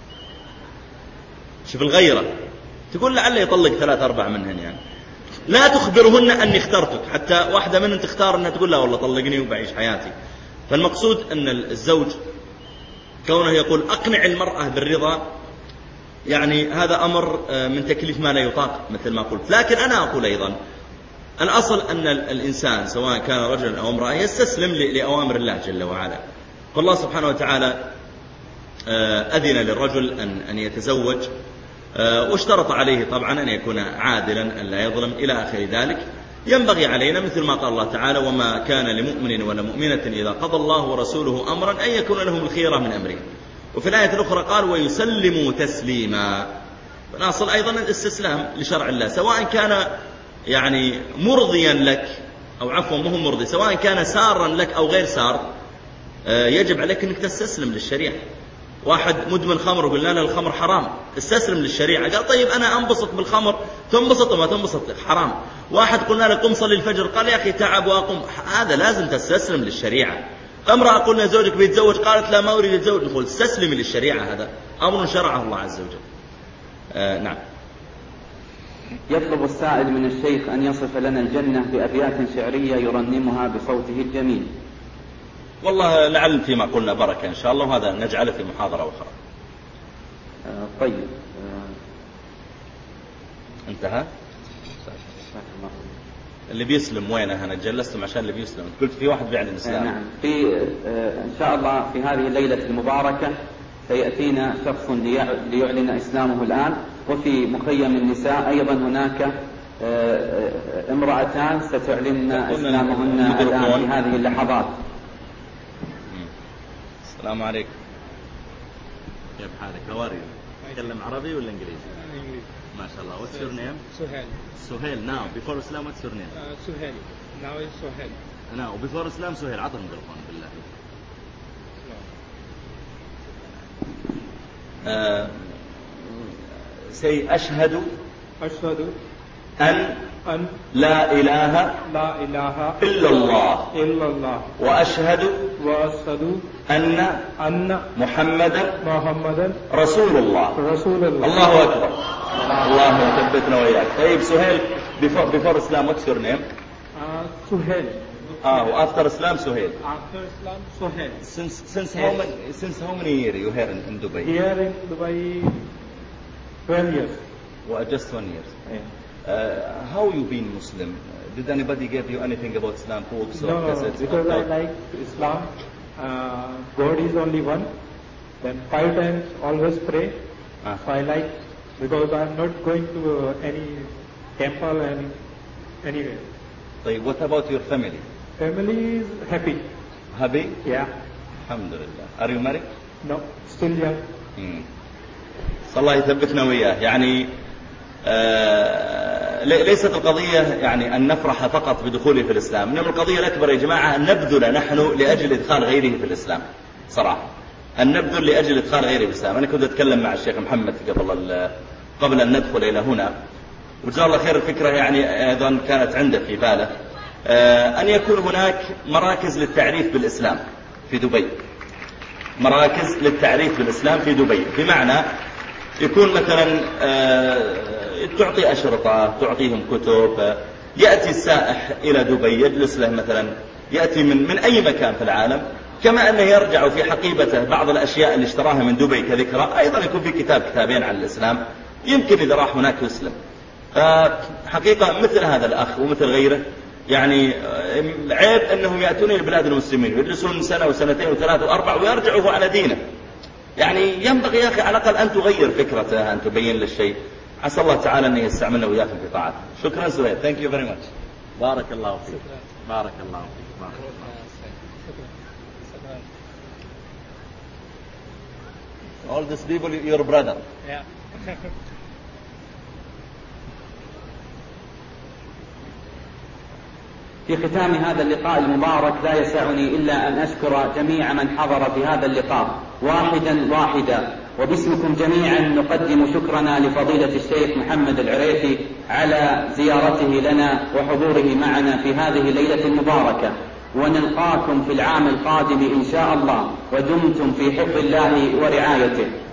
S2: شوف الغيرة، تقول لعل يطلق 3-4 منهن، يعني لا تخبرهن أني اخترتك، حتى واحدة منهن تختار أنها تقول لا والله طلقني وبعيش حياتي. فالمقصود أن الزوج كونه يقول أقنع المرأة بالرضا، يعني هذا أمر من تكليف ما لا يطاق مثل ما قلت. لكن أنا أقول أيضا الأصل أن الإنسان سواء كان رجلا أو امرأة يستسلم لأوامر الله جل وعلا. فالله سبحانه وتعالى أذن للرجل أن يتزوج، واشترط عليه طبعا أن يكون عادلا أن لا يظلم إلى آخر ذلك. ينبغي علينا مثل ما قال الله تعالى: وما كان لمؤمن ولا مؤمنة إذا قضى الله ورسوله أمرا أن يكون لهم الخيرة من أمره. وفي الآية الأخرى قال: ويسلموا تسليما. فالأصل أيضا الاستسلام لشرع الله، سواء كان يعني مرضيا لك أو عفوا ما هو مرضي، سواء كان سارا لك أو غير سار، يجب عليك أنك تستسلم للشريعة. واحد مدمن خمر وقلنا له الخمر حرام، استسلم للشريعة، قال: طيب أنا أنبسط بالخمر، تنبسط وما تنبسط حرام. واحد قلنا له قم صلي الفجر، قال: يا أخي تعب وأقوم. هذا لازم تستسلم للشريعة. امرأة قلنا زوجك بيتزوج، قالت: لا ما أريد أتزوج، نقول استسلمي للشريعة، هذا أمر شرعه الله عز وجل. نعم.
S1: يطلب السائل من الشيخ أن يصف لنا الجنة بأبيات شعرية يرنمها بصوته الجميل.
S2: والله لعل فيما قلنا بركة إن شاء الله، وهذا نجعله في محاضرة أخرى.
S1: طيب.
S2: انتهى. اللي بيسلم وينه؟ أنا جلستم عشان اللي بيسلم. قلت في واحد بيعلن الإسلام.
S1: نعم. في إن شاء الله في هذه الليلة المباركة سيأتينا شخص ليعلن إسلامه الآن. وفي مخيم النساء أيضا هناك امرأتان ستعلن إسلامهن الآن في هذه اللحظات.
S2: السلام عليكم. كيف حالك؟ هواري؟ تتكلم عربي ولا إنجليزي؟
S10: إنجليزي.
S2: ما شاء الله. What's your name?
S10: Suhail.
S2: Suhail. Now before Islam what's your name?
S10: Suhail. Now is Suhail.
S2: Now before Islam Suhail. عطنا الميكروفون بالله. say أشهد أن لا إله إلا الله وأشهد أن محمدا رسول الله. الله أكبر. الله يثبتنا وإياك. طيب سهيل before Islam what's your name?
S10: Suhail.
S2: After Islam Suhail.
S10: After Islam Suhail.
S2: Since how many years you here in Dubai?
S10: Here in Dubai 12 years.
S2: Well, just 1 year.
S10: Yeah.
S2: How you been Muslim? Did anybody give you anything about Islam, books or cassettes?
S10: Because I like Islam. God is only one. Then 5 times always pray. So I like, because I am not going to any temple and anywhere.
S2: طيب, what about your family?
S10: Family is happy.
S2: Happy?
S10: Yeah.
S2: Alhamdulillah. Are you married?
S10: No, still young.
S2: الله يثبتنا وياه. يعني ليست القضية يعني أن نفرح فقط بدخوله في الإسلام، إنما القضية الأكبر يا جماعة أن نبذل نحن لأجل إدخال غيره في الإسلام. صراحة أن نبذل لأجل إدخال غيره في الإسلام. أنا كنت أتكلم مع الشيخ محمد قبل أن ندخل إلى هنا، وجزاه الله خير، الفكرة يعني أيضا كانت عنده في باله أن يكون هناك مراكز للتعريف بالإسلام في دبي. مراكز للتعريف بالإسلام في دبي، بمعنى يكون مثلا تعطي أشرطة، تعطيهم كتب، يأتي السائح إلى دبي يجلس له مثلا، يأتي من أي مكان في العالم، كما أنه يرجع في حقيبته بعض الأشياء اللي اشتراها من دبي كذكرى، أيضا يكون في كتابين عن الإسلام، يمكن إذا راح هناك يسلم. حقيقة مثل هذا الأخ ومثل غيره يعني عيب أنهم يأتون إلى بلاد المسلمين ويجلسون سنة وسنتين وثلاث وأربع ويرجعوا على دينه. يعني ينبغي يا أخي على الأقل أن تغير فكرته، أن تبين للشيء. عسى الله تعالى أن يستعملنا وإياكم في طاعته. شكرا سهيل. Thank you very much. بارك الله فيك. بارك الله فيك. بارك الله. All these people, your brother.
S10: Yeah.
S1: في ختام هذا اللقاء المبارك لا يسعني إلا أن أشكر جميع من حضر في هذا اللقاء واحدا، وباسمكم جميعا نقدم شكرنا لفضيلة الشيخ محمد العريفي على زيارته لنا وحضوره معنا في هذه الليلة المباركة، ونلقاكم في العام القادم إن شاء الله، ودمتم في حفظ الله ورعايته.